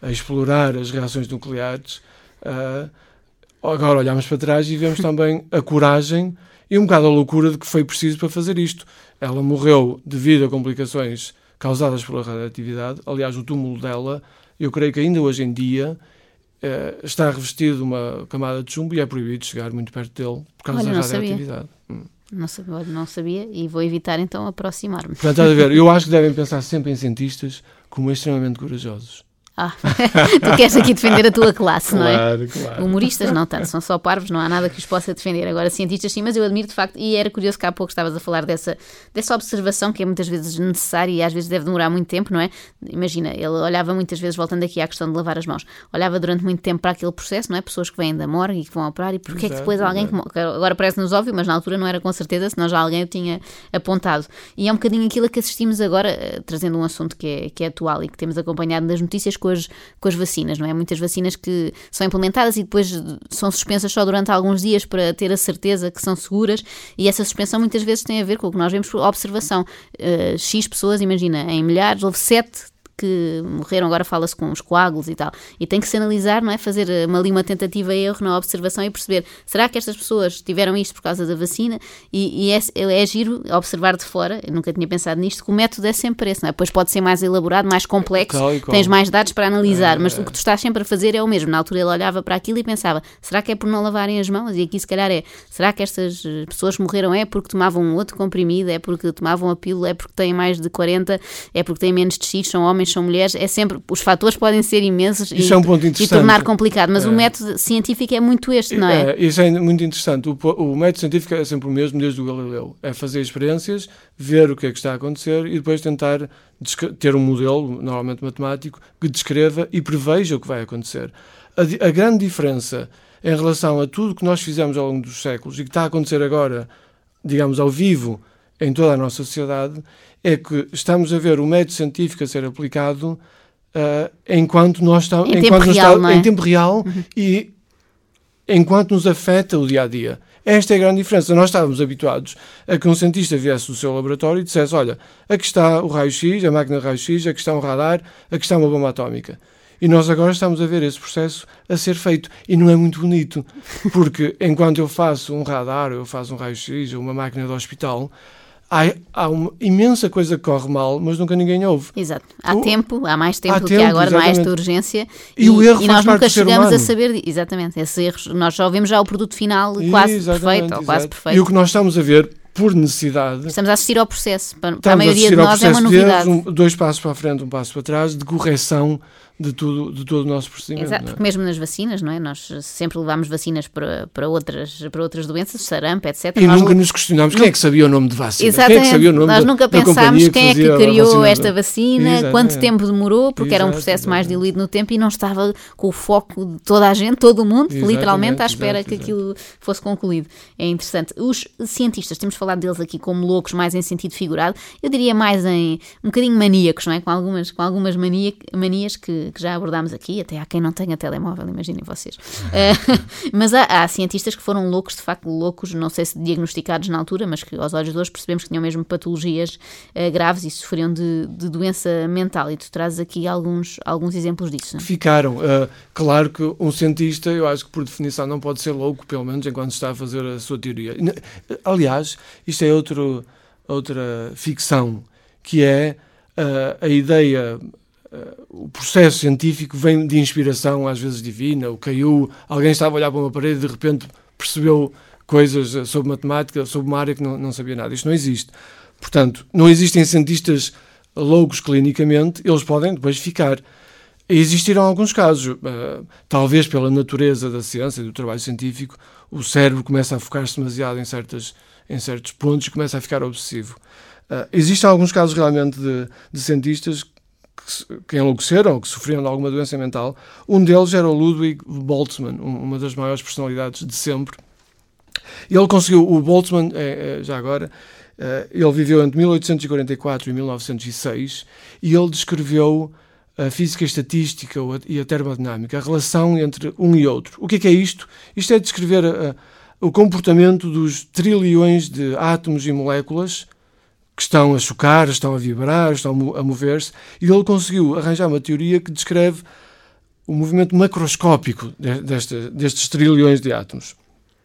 a explorar as reações nucleares, uh, agora olhamos para trás e vemos também a coragem e um bocado a loucura de que foi preciso para fazer isto. Ela morreu devido a complicações causadas pela radioatividade. Aliás, o túmulo dela, eu creio que ainda hoje em dia uh, está revestido de uma camada de chumbo e é proibido chegar muito perto dele por causa Olha, da não radioatividade. Sabia. Hum. Não sabia, não sabia e vou evitar então aproximar-me. Portanto, estás a ver, eu acho que devem pensar sempre em cientistas como extremamente corajosos. Ah, tu queres aqui defender a tua classe, claro, não é? Claro. Humoristas não tanto, são só parvos, não há nada que os possa defender. Agora, cientistas sim, mas eu admiro de facto, e era curioso que há pouco estavas a falar dessa, dessa observação que é muitas vezes necessária e às vezes deve demorar muito tempo, não é? Imagina, ele olhava muitas vezes, voltando aqui à questão de lavar as mãos, olhava durante muito tempo para aquele processo, não é? Pessoas que vêm da morgue e que vão operar e porque é que depois alguém que morre? Agora parece-nos óbvio, mas na altura não era com certeza, senão já alguém o tinha apontado. E é um bocadinho aquilo que assistimos agora, trazendo um assunto que é, que é atual e que temos acompanhado nas notícias com as, com as vacinas, não é? Muitas vacinas que são implementadas e depois são suspensas só durante alguns dias para ter a certeza que são seguras e essa suspensão muitas vezes tem a ver com o que nós vemos por observação. Uh, X pessoas, imagina, em milhares, houve sete que morreram, agora fala-se com os coágulos e tal, e tem que se analisar, não é? Fazer uma, ali uma tentativa e erro na observação e perceber, será que estas pessoas tiveram isto por causa da vacina? E, e é, é giro observar de fora, eu nunca tinha pensado nisto, que o método é sempre esse, não é? Depois pode ser mais elaborado, mais complexo, tens mais dados para analisar, é, mas é. O que tu estás sempre a fazer é o mesmo. Na altura ele olhava para aquilo e pensava, será que é por não lavarem as mãos? E aqui se calhar é, será que estas pessoas que morreram é porque tomavam um outro comprimido, é porque tomavam a pílula, é porque têm mais de quarenta, é porque têm menos de X, são homens, são mulheres, é sempre, os fatores podem ser imensos e, é um ponto e tornar complicado, mas é. O método científico é muito este, não é? é isso é muito interessante, o, o método científico é sempre o mesmo desde o Galileu, é fazer experiências, ver o que é que está a acontecer e depois tentar ter um modelo, normalmente matemático, que descreva e preveja o que vai acontecer. A, a grande diferença em relação a tudo que nós fizemos ao longo dos séculos e que está a acontecer agora, digamos, ao vivo, em toda a nossa sociedade, é que estamos a ver o método científico a ser aplicado uh, enquanto nós estamos em, enquanto tempo, nos real, está, é? em tempo real uhum. e enquanto nos afeta o dia-a-dia. Esta é a grande diferença. Nós estávamos habituados a que um cientista viesse do seu laboratório e dissesse, olha, aqui está o raio-x, a máquina de raio-x, aqui está um radar, aqui está uma bomba atómica. E nós agora estamos a ver esse processo a ser feito. E não é muito bonito, porque enquanto eu faço um radar, ou eu faço um raio-x, ou uma máquina de hospital, Há, há uma imensa coisa que corre mal, mas nunca ninguém ouve. Exato. Há o, tempo, há mais tempo há do tempo, que há agora, exatamente. Não há esta urgência. E, e o erro e faz nós parte nunca do ser chegamos humano. a saber, exatamente, esses erros. Nós só vemos já o produto final quase exatamente, perfeito, exato. ou quase perfeito. E o que nós estamos a ver, por necessidade... Estamos a assistir ao processo. Para, para a maioria de nós é uma novidade. Um, dois passos para a frente, um passo para trás, de correção de, tudo, de todo o nosso procedimento. Exato, porque mesmo nas vacinas, não é? Nós sempre levámos vacinas para, para, outras, para outras doenças, sarampo, etcétera. E nós nunca nos questionámos quem é que sabia o nome de vacina. Exatamente. Quem é que sabia o nome nós da, nunca da pensámos quem é que criou vacina. esta vacina, exatamente. Quanto tempo demorou, porque Exato, era um processo exatamente. mais diluído no tempo e não estava com o foco de toda a gente, todo o mundo, exatamente, literalmente à espera exato, que exato. Aquilo fosse concluído. É interessante. Os cientistas, temos falado deles aqui como loucos, mais em sentido figurado, eu diria mais em um bocadinho maníacos, não é? Com algumas, com algumas mania, manias que, que já abordámos aqui. Até há quem não tenha telemóvel, imaginem vocês. Uh, mas há, há cientistas que foram loucos, de facto loucos, não sei se diagnosticados na altura, mas que aos olhos de hoje percebemos que tinham mesmo patologias uh, graves e sofriam de, de doença mental. E tu trazes aqui alguns, alguns exemplos disso. Não? Ficaram. Uh, claro que um cientista, eu acho que por definição não pode ser louco, pelo menos enquanto está a fazer a sua teoria. Aliás, isto é outro, outra ficção, que é uh, a ideia... Uh, o processo científico vem de inspiração, às vezes divina, ou caiu, alguém estava a olhar para uma parede e de repente percebeu coisas sobre matemática, sobre uma área que não, não sabia nada. Isto não existe. Portanto, não existem cientistas loucos clinicamente, eles podem depois ficar. Existirão alguns casos, uh, talvez pela natureza da ciência e do trabalho científico, o cérebro começa a focar-se demasiado em, certas, em certos pontos e começa a ficar obsessivo. Uh, existem alguns casos realmente de, de cientistas que enlouqueceram ou que sofriam de alguma doença mental. Um deles era o Ludwig Boltzmann, uma das maiores personalidades de sempre. Ele conseguiu, o Boltzmann, é, é, já agora, é, ele viveu entre mil oitocentos e quarenta e quatro e mil novecentos e seis e ele descreveu a física estatística e a termodinâmica, a relação entre um e outro. O que é que é isto? Isto é descrever a, a, o comportamento dos trilhões de átomos e moléculas que estão a chocar, estão a vibrar, estão a mover-se, e ele conseguiu arranjar uma teoria que descreve o movimento macroscópico deste, destes trilhões de átomos.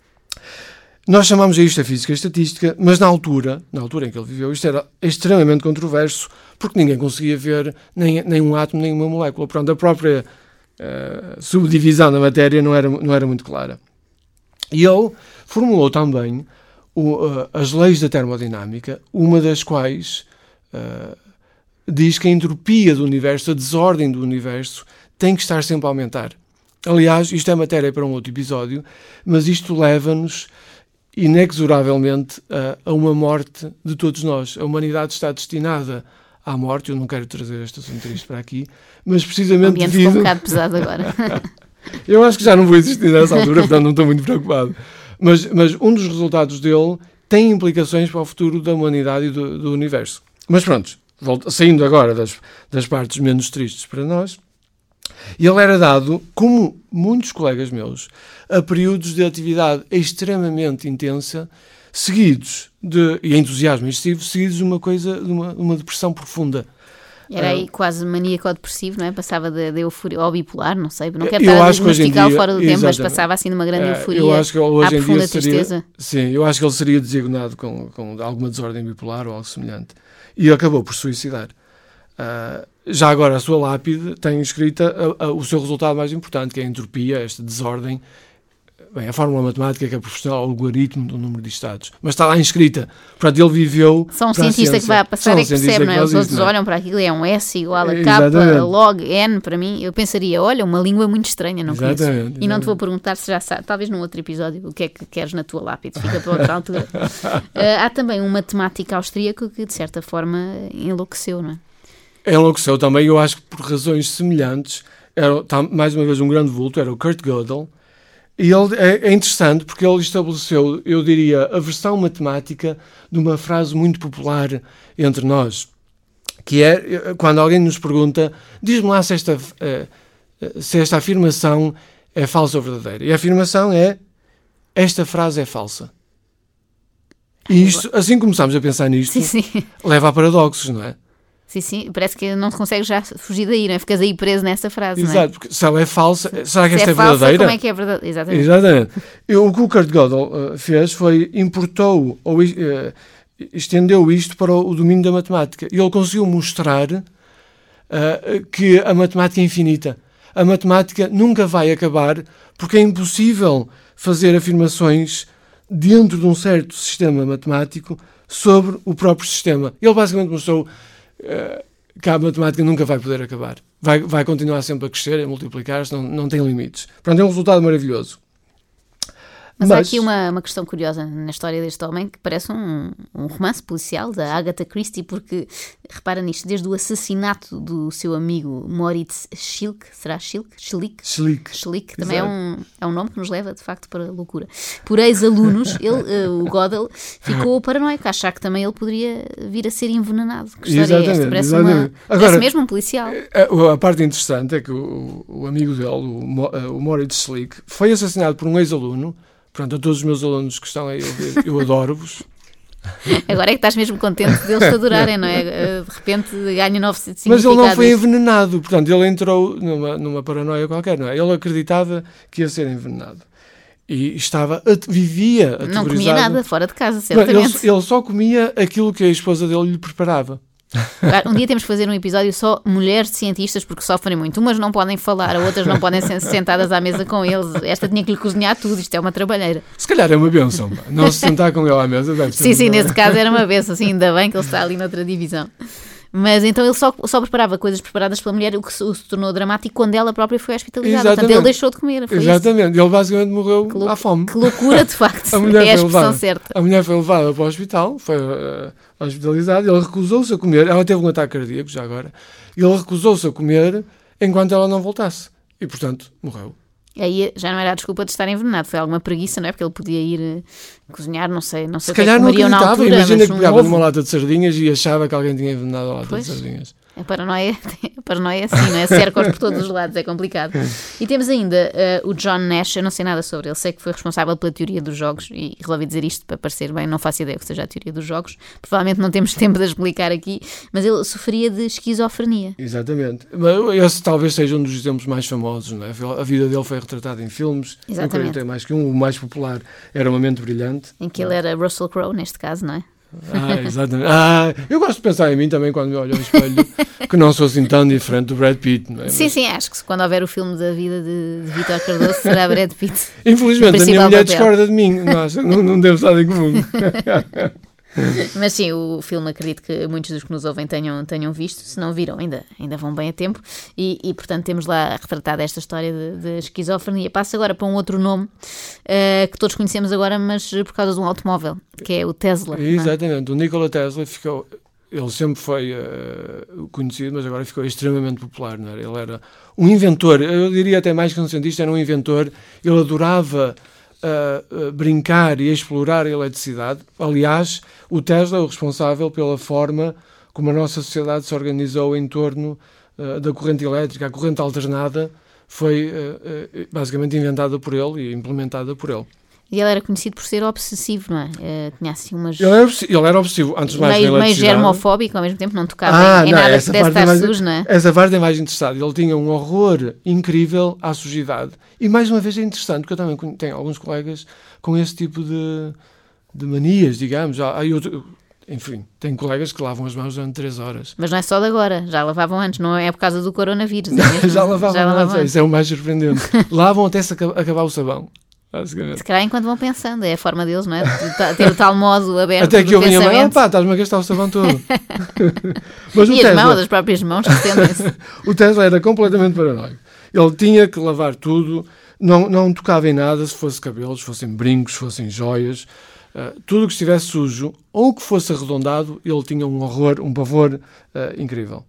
Nós chamamos a isto a física estatística, mas na altura, na altura em que ele viveu, isto era extremamente controverso, porque ninguém conseguia ver nem, nem um átomo, nem uma molécula. Portanto, a própria uh, subdivisão da matéria não era, não era muito clara. E ele formulou também o, uh, as leis da termodinâmica, uma das quais uh, diz que a entropia do universo, a desordem do universo, tem que estar sempre a aumentar. Aliás, isto é matéria para um outro episódio, mas isto leva-nos inexoravelmente a, a uma morte de todos nós. A humanidade está destinada à morte. Eu não quero trazer este assunto triste para aqui, mas precisamente o ambiente devido... ficou um bocado pesado agora. Eu acho que já não vou existir nessa altura, portanto não estou muito preocupado. Mas, mas um dos resultados dele tem implicações para o futuro da humanidade e do, do universo. Mas pronto, volto, saindo agora das, das partes menos tristes para nós, ele era dado, como muitos colegas meus, a períodos de atividade extremamente intensa, seguidos de, e entusiasmo excessivo, seguidos de uma coisa, de uma, uma depressão profunda. Era aí quase maníaco-depressivo, não é? Passava de, de euforia ao bipolar, não sei, não quero estar a diagnosticá-lo fora do tempo, mas passava assim de uma grande euforia eu acho que hoje à em profunda dia seria, tristeza. Sim, eu acho que ele seria designado com, com alguma desordem bipolar ou algo semelhante. E acabou por suicidar. Uh, já agora a sua lápide tem escrita a, a, o seu resultado mais importante, que é a entropia, esta desordem. Bem, a fórmula matemática que é proporcional ao logaritmo do número de estados. Mas está lá inscrita. Portanto, ele viveu. Só um cientista que vai a passar é que percebe, não é? Os outros olham para aquilo e é um S igual a K log N. Para mim, eu pensaria, olha, uma língua muito estranha, não conheço. Exatamente. E não te vou perguntar se já sabe, talvez num outro episódio, o que é que queres na tua lápide. Fica para outra altura. uh, há também um matemático austríaco que, de certa forma, enlouqueceu, não é? Enlouqueceu também, eu acho que por razões semelhantes. Era, mais uma vez, um grande vulto, era o Kurt Gödel. E ele, é, é interessante porque ele estabeleceu, eu diria, a versão matemática de uma frase muito popular entre nós, que é, quando alguém nos pergunta, diz-me lá se esta, se esta afirmação é falsa ou verdadeira. E a afirmação é, esta frase é falsa. E isto, assim começamos a pensar nisto, sim, sim. leva a paradoxos, não é? Sim, sim, parece que não consegues já fugir daí, não é? Ficas aí preso nessa frase, Exato, não é? Porque se ela é falsa, será que se esta é, é falsa, verdadeira? Como é que é verdadeira? Exatamente. Exatamente. E o que o Kurt Gödel uh, fez foi, importou, ou uh, estendeu isto para o, o domínio da matemática. E ele conseguiu mostrar uh, que a matemática é infinita. A matemática nunca vai acabar, porque é impossível fazer afirmações dentro de um certo sistema matemático sobre o próprio sistema. Ele basicamente mostrou que a matemática nunca vai poder acabar. Vai, vai continuar sempre a crescer, a multiplicar-se, não, não tem limites. Pronto, é um resultado maravilhoso. Mas, Mas há aqui uma, uma questão curiosa na história deste homem que parece um, um romance policial da Agatha Christie, porque, repara nisto, desde o assassinato do seu amigo Moritz Schlick, será Schlick? Schlick? Schlick. Schlick, também é um, é um nome que nos leva, de facto, para a loucura. Por ex-alunos, ele, uh, o Gödel, ficou paranoico, a achar que também ele poderia vir a ser envenenado. Que história exatamente, é esta? Parece, uma, Agora, parece mesmo um policial. A, a parte interessante é que o, o amigo dele, o, o Moritz Schlick, foi assassinado por um ex-aluno. Pronto, a todos os meus alunos que estão aí a ouvir, eu adoro-vos. Agora é que estás mesmo contente deles te adorarem, não é? De repente ganha novo significado. Mas ele não foi envenenado, portanto, ele entrou numa, numa paranoia qualquer, não é? Ele acreditava que ia ser envenenado. E estava, vivia aterrorizado. Não comia nada fora de casa, certamente. Ele, ele só comia aquilo que a esposa dele lhe preparava. Um dia temos que fazer um episódio só mulheres de cientistas, porque sofrem muito. Umas não podem falar, outras não podem ser sentadas à mesa com eles. Esta tinha que lhe cozinhar tudo, isto é uma trabalheira. Se calhar é uma benção, não se sentar com ele à mesa deve ser. Sim, sim, nesse caso era uma benção, assim, ainda bem que ele está ali noutra divisão. Mas então ele só, só preparava coisas preparadas pela mulher, o que se, o se tornou dramático quando ela própria foi hospitalizada. Exatamente. Portanto, ele deixou de comer. Foi Exatamente, isso. Ele basicamente morreu à fome. Que loucura, de facto. A mulher é a expressão levada, certa. A mulher foi levada para o hospital, foi uh, hospitalizada, ele recusou-se a comer. Ela teve um ataque cardíaco, já agora. Ele recusou-se a comer enquanto ela não voltasse. E, portanto, morreu. Aí já não era a desculpa de estar envenenado, foi alguma preguiça, não é? Porque ele podia ir uh, cozinhar, não sei, não sei Se o que calhar é que não comeriam na acreditava, altura. imagina mas que um pegava ovo... numa lata de sardinhas e achava que alguém tinha envenenado a lata pois. de sardinhas. A paranoia, a paranoia é assim, não é? Cerca-os por todos os lados, é complicado. E temos ainda uh, o John Nash, eu não sei nada sobre ele, sei que foi responsável pela teoria dos jogos e resolvi dizer isto para parecer bem, não faço ideia que seja a teoria dos jogos, provavelmente não temos tempo de explicar aqui, mas ele sofria de esquizofrenia. Exatamente. Esse talvez seja um dos exemplos mais famosos, não é? A vida dele foi retratada em filmes, exatamente. Tem mais que um, o mais popular era Uma Mente Brilhante. Em que ele era Russell Crowe, neste caso, não é? Ah, exatamente. Ah, eu gosto de pensar em mim também quando me olho ao espelho, que não sou assim tão diferente do Brad Pitt, não é? Sim, Mas... sim, acho que quando houver o filme da vida de, de Vítor Cardoso será Brad Pitt. Infelizmente a minha mulher papel. discorda de mim, Nossa, não, não temos nada em comum. Mas sim, o filme acredito que muitos dos que nos ouvem tenham, tenham visto, se não viram ainda, ainda vão bem a tempo e, e portanto temos lá retratada esta história de, de esquizofrenia. Passa agora para um outro nome uh, que todos conhecemos agora, mas por causa de um automóvel, que é o Tesla. Exatamente, o Nikola Tesla ficou, ele sempre foi uh, conhecido, mas agora ficou extremamente popular, não era? Ele era um inventor, eu diria até mais que um cientista, era um inventor, ele adorava Uh, uh, brincar e explorar a eletricidade. Aliás, o Tesla é o responsável pela forma como a nossa sociedade se organizou em torno uh, da corrente elétrica. A corrente alternada foi uh, uh, basicamente inventada por ele e implementada por ele. E ele era conhecido por ser obsessivo, não é? Uh, tinha assim umas... Ele era, ele era obsessivo, antes de mais meio, na eletricidade. Meio germofóbico, ao mesmo tempo não tocava ah, em, em não, nada que pudesse estar mais, sujo, não é? Essa parte é mais interessante. Ele tinha um horror incrível à sujidade. E mais uma vez é interessante, porque eu também tenho alguns colegas com esse tipo de, de manias, digamos. Ah, eu, enfim, tenho colegas que lavam as mãos durante três horas. Mas não é só de agora, já lavavam antes, não é por causa do coronavírus. Não, é já lavavam já antes, lavavam. Isso é o mais surpreendente. Lavam até se acabar o sabão. Se calhar enquanto vão pensando, é a forma deles, não é? De ter o tal modo aberto até que do eu vinha pensamento. lá, pá, estás-me a gastar o sabão todo. Mas e o as Tesla, mãos, as próprias mãos que estendem-se. O Tesla era completamente paranoico. Ele tinha que lavar tudo, não, não tocava em nada, se fosse cabelos, fossem brincos, fossem joias, uh, tudo que estivesse sujo ou que fosse arredondado, ele tinha um horror, um pavor uh, incrível.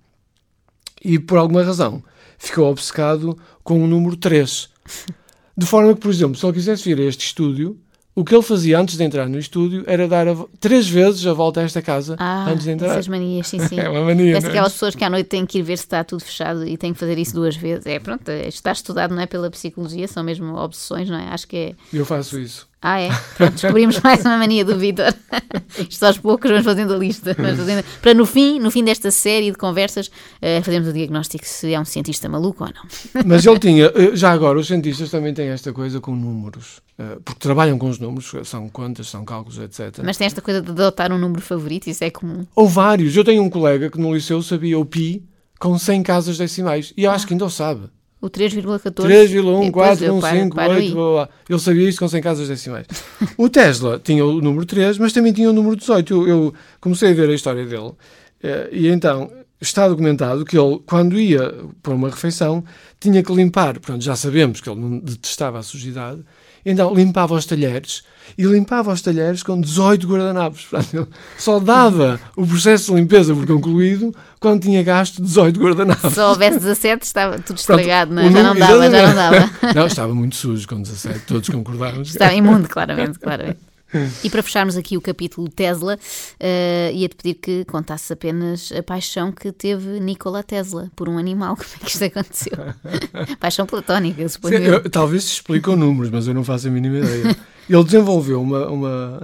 E por alguma razão ficou obcecado com o número três. De forma que, por exemplo, se ele quisesse vir a este estúdio, o que ele fazia antes de entrar no estúdio era dar a, três vezes a volta a esta casa ah, antes de entrar. Essas manias, sim, sim. É uma mania. Parece aquelas pessoas que à noite têm que ir ver se está tudo fechado e têm que fazer isso duas vezes. É, pronto, está estudado, não é, pela psicologia, são mesmo obsessões, não é? Acho que é... Eu faço isso. Ah, é? Pronto, descobrimos mais uma mania do Vítor. Isto aos poucos, vamos fazendo a lista. Vamos fazendo... Para no fim, no fim desta série de conversas, uh, fazermos o diagnóstico se é um cientista maluco ou não. Mas ele tinha, já agora, os cientistas também têm esta coisa com números, uh, porque trabalham com os números, são contas, são cálculos, etcétera. Mas tem esta coisa de adotar um número favorito, isso é comum. Ou vários. Eu tenho um colega que no liceu sabia o pi com cem casas decimais, e eu acho ah. que ainda o sabe. O três vírgula catorze. três vírgula um, quatro, um, cinco, oito, blá, blá. Ele sabia isto com cem casas decimais. O Tesla tinha o número três, mas também tinha o número dezoito. Eu, eu comecei a ver a história dele. E então, está documentado que ele, quando ia para uma refeição, tinha que limpar. Pronto, já sabemos que ele não detestava a sujidade. Então, limpava os talheres e limpava os talheres com dezoito guardanapos. Portanto, ele só dava o processo de limpeza por concluído quando tinha gasto dezoito guardanapos. Se houvesse dezassete, estava tudo estragado, Pronto, não é? Já não dava, já não dava. Não, estava muito sujo com dezassete, todos concordávamos. Estava imundo, claramente, claramente. E para fecharmos aqui o capítulo Tesla, uh, ia-te pedir que contasses apenas a paixão que teve Nikola Tesla por um animal. Como é que isto aconteceu? Paixão platónica, suponho eu. eu. Talvez se explicam números, mas eu não faço a mínima ideia. Ele desenvolveu uma, uma,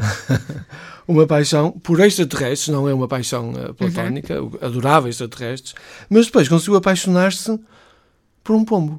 uma paixão por extraterrestres, não é uma paixão uh, platónica, uhum. Adorava extraterrestres, mas depois conseguiu apaixonar-se por um pombo.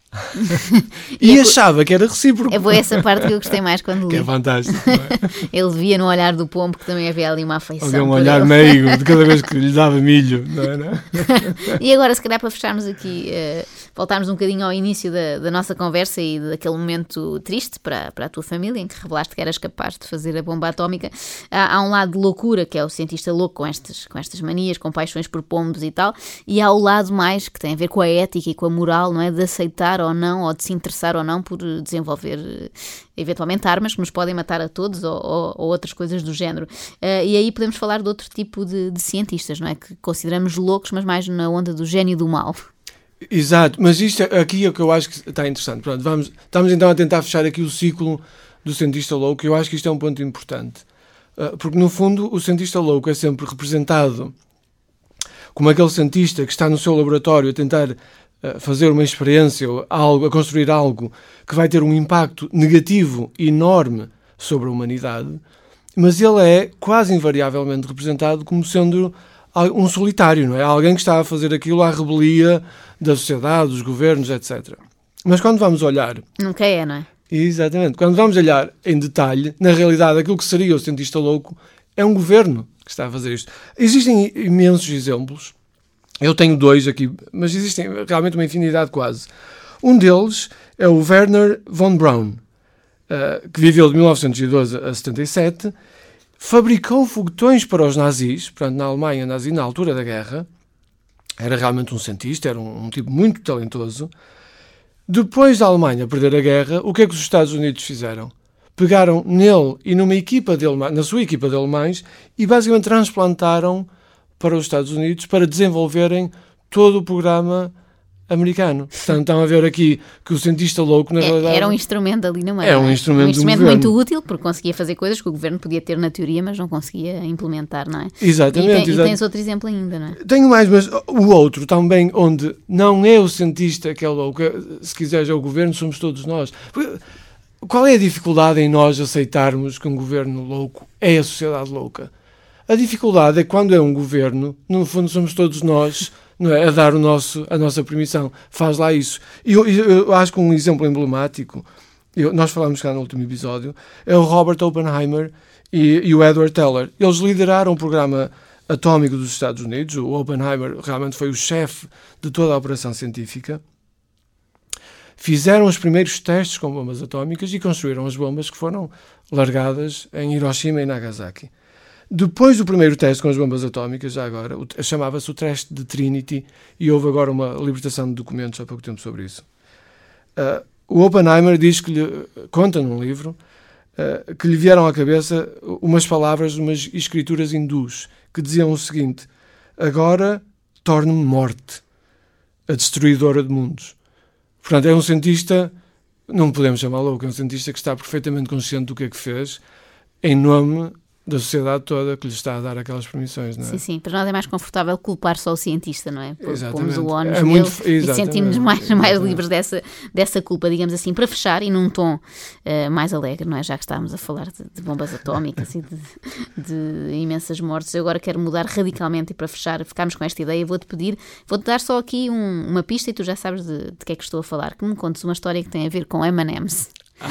e, e achava que era recíproco. É boa essa parte que eu gostei mais quando li. Que é fantástico, não é? Ele via no olhar do pombo que também havia ali uma afeição. Havia um olhar ele. Meigo de cada vez que lhe dava milho, não é? Não? E agora, se calhar, para fecharmos aqui, uh, voltarmos um bocadinho ao início da, da nossa conversa e daquele momento triste para, para a tua família, em que revelaste que eras capaz de fazer a bomba atómica. Há, há um lado de loucura, que é o cientista louco com estas, com estas manias, com paixões por pombos e tal, e há o lado mais que tem a ver com a ética e com a moral, não é? De aceitar ou não, ou de se interessar ou não por desenvolver eventualmente armas que nos podem matar a todos ou, ou, ou outras coisas do género. Uh, e aí podemos falar de outro tipo de, de cientistas, não é? Que consideramos loucos, mas mais na onda do gênio do mal. Exato, mas isto aqui é o que eu acho que está interessante. Pronto, vamos, estamos então a tentar fechar aqui o ciclo do cientista louco, e eu acho que isto é um ponto importante. Uh, porque no fundo o cientista louco é sempre representado como aquele cientista que está no seu laboratório a tentar uh, fazer uma experiência ou algo, a construir algo que vai ter um impacto negativo enorme sobre a humanidade, mas ele é quase invariavelmente representado como sendo um solitário, não é? Alguém que está a fazer aquilo à rebelia da sociedade, dos governos, etcétera. Mas quando vamos olhar... Nunca é, não é? Exatamente. Quando vamos olhar em detalhe, na realidade, aquilo que seria o cientista louco é um governo que está a fazer isto. Existem imensos exemplos. Eu tenho dois aqui, mas existem realmente uma infinidade quase. Um deles é o Wernher von Braun, uh, que viveu de mil novecentos e doze a setenta e sete, fabricou foguetões para os nazis, portanto, na Alemanha nazi, na altura da guerra. Era realmente um cientista, era um, um tipo muito talentoso. Depois da Alemanha perder a guerra, o que é que os Estados Unidos fizeram? Pegaram nele e numa equipa de alemães, na sua equipa de alemães e basicamente transplantaram para os Estados Unidos para desenvolverem todo o programa americano. Portanto, estão a ver aqui que o cientista louco, na é, realidade... Era um instrumento ali no meio. É um instrumento, um instrumento do muito governo. útil, porque conseguia fazer coisas que o governo podia ter na teoria, mas não conseguia implementar, não é? Exatamente. E, tem, exatamente. e tens outro exemplo ainda, não é? Tenho mais, mas o outro também, onde não é o cientista que é louco, se quiseres é o governo, somos todos nós. Qual é a dificuldade em nós aceitarmos que um governo louco é a sociedade louca? A dificuldade é quando é um governo, no fundo somos todos nós, não é, a dar o nosso, a nossa permissão. Faz lá isso. E eu, eu acho que um exemplo emblemático, eu, nós falámos cá no último episódio, é o Robert Oppenheimer e, e o Edward Teller. Eles lideraram o programa atómico dos Estados Unidos. O Oppenheimer realmente foi o chefe de toda a operação científica. Fizeram os primeiros testes com bombas atómicas e construíram as bombas que foram largadas em Hiroshima e Nagasaki. Depois do primeiro teste com as bombas atómicas, já agora, chamava-se o teste de Trinity e houve agora uma libertação de documentos há pouco tempo sobre isso. Uh, o Oppenheimer diz que lhe, conta num livro uh, que lhe vieram à cabeça umas palavras, umas escrituras hindus que diziam o seguinte: agora torne-me morte, a destruidora de mundos. Portanto, é um cientista, não podemos chamar louco, é um cientista que está perfeitamente consciente do que é que fez em nome da sociedade toda que lhe está a dar aquelas permissões, não é? Sim, sim. Para nós é mais confortável culpar só o cientista, não é? Exatamente. Pomos o ónus É nele muito- e exatamente. sentimos mais, mais Exatamente. livres dessa, dessa culpa, digamos assim. Para fechar, e num tom eh, mais alegre, não é? Já que estávamos a falar de, de bombas atómicas e de, de imensas mortes, eu agora quero mudar radicalmente e para fechar, ficarmos com esta ideia, vou-te pedir, vou-te dar só aqui um- uma pista e tu já sabes de, de que é que estou a falar, que me contes uma história que tem a ver com M and M's.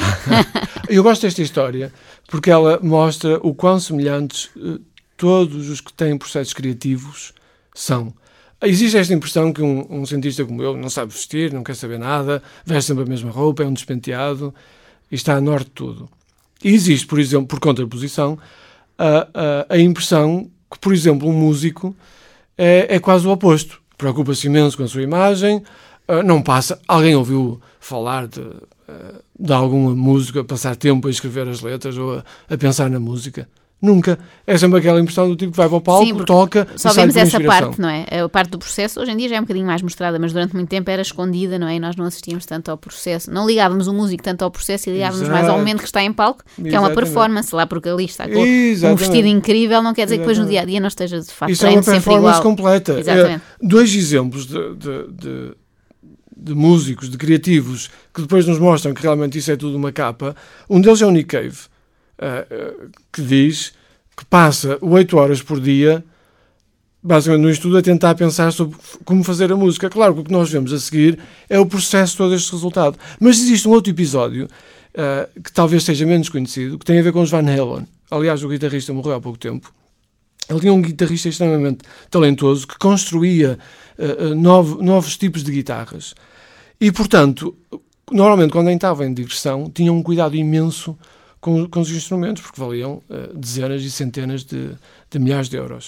Eu gosto desta história porque ela mostra o quão semelhantes eh, todos os que têm processos criativos são. Existe esta impressão que um, um cientista como eu não sabe vestir, não quer saber nada, veste sempre a mesma roupa, é um despenteado e está a norte de tudo. E existe, por exemplo, por contraposição, a, a, a impressão que, por exemplo, um músico é, é quase o oposto. Preocupa-se imenso com a sua imagem, uh, não passa... Alguém ouviu falar de, uh, de alguma música, passar tempo a escrever as letras ou a, a pensar na música? Nunca. É sempre aquela impressão do tipo que vai para o palco, Sim, porque toca só e sai vemos com essa inspiração. parte, não é? A parte do processo hoje em dia já é um bocadinho mais mostrada, mas durante muito tempo era escondida, não é? E nós não assistíamos tanto ao processo. Não ligávamos o músico tanto ao processo e ligávamos Exato. mais ao momento que está em palco, que é uma Exatamente. performance lá, porque ali está com um Exatamente. vestido incrível, não quer dizer que depois no Exatamente. dia a dia não esteja de facto Isso é uma sempre performance igual. completa. Exatamente. É, dois exemplos de, de, de, de músicos, de criativos, que depois nos mostram que realmente isso é tudo uma capa. Um deles é o Nick Cave, uh, uh, que diz que passa oito horas por dia, basicamente no estudo, a tentar pensar sobre como fazer a música. Claro que o que nós vemos a seguir é o processo todo este resultado. Mas existe um outro episódio uh, que talvez seja menos conhecido, que tem a ver com os Van Halen. Aliás, o guitarrista morreu há pouco tempo. Ele tinha um guitarrista extremamente talentoso que construía uh, uh, novo, novos tipos de guitarras. E, portanto, normalmente quando entrava em digressão, tinha um cuidado imenso com, com os instrumentos, porque valiam uh, dezenas e centenas de, de milhares de euros.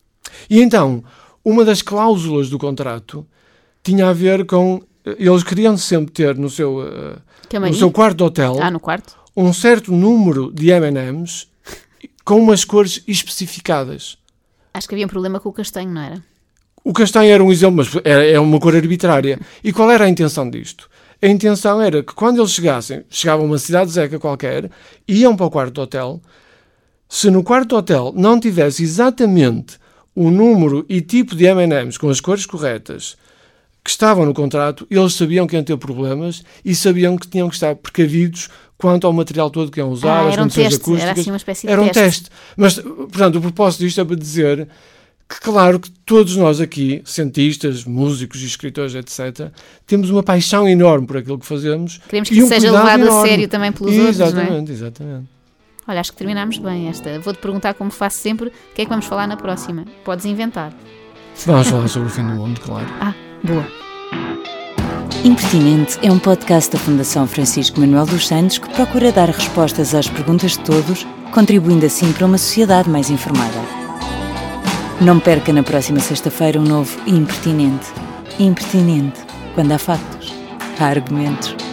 E então, uma das cláusulas do contrato tinha a ver com... Uh, eles queriam sempre ter no seu, uh, no seu quarto de hotel Ah, no quarto? um certo número de M and M's com umas cores especificadas. Acho que havia um problema com o castanho, não era? O castanho era um exemplo, mas era, é uma cor arbitrária. E qual era a intenção disto? A intenção era que quando eles chegassem, chegavam a uma cidade zeca qualquer, iam para o quarto de hotel, se no quarto de hotel não tivesse exatamente o número e tipo de M and M's com as cores corretas que estavam no contrato, eles sabiam que iam ter problemas e sabiam que tinham que estar precavidos quanto ao material todo que iam usar, ah, as condições um teste, acústicas. Era assim uma espécie de Era um teste. teste. Mas, portanto, o propósito disto é para dizer que, claro, que todos nós aqui, cientistas, músicos, escritores, etcétera, temos uma paixão enorme por aquilo que fazemos. Queremos que e um isso seja cuidado levado enorme. a sério também pelos exatamente, outros, não é? Exatamente, exatamente. Olha, acho que terminámos bem esta. Vou-te perguntar, como faço sempre, o que é que vamos falar na próxima. Podes inventar. Vamos falar sobre o fim do mundo, claro. Ah, boa. Impertinente é um podcast da Fundação Francisco Manuel dos Santos que procura dar respostas às perguntas de todos, contribuindo assim para uma sociedade mais informada. Não perca na próxima sexta-feira um novo Impertinente. Impertinente. Quando há factos, há argumentos.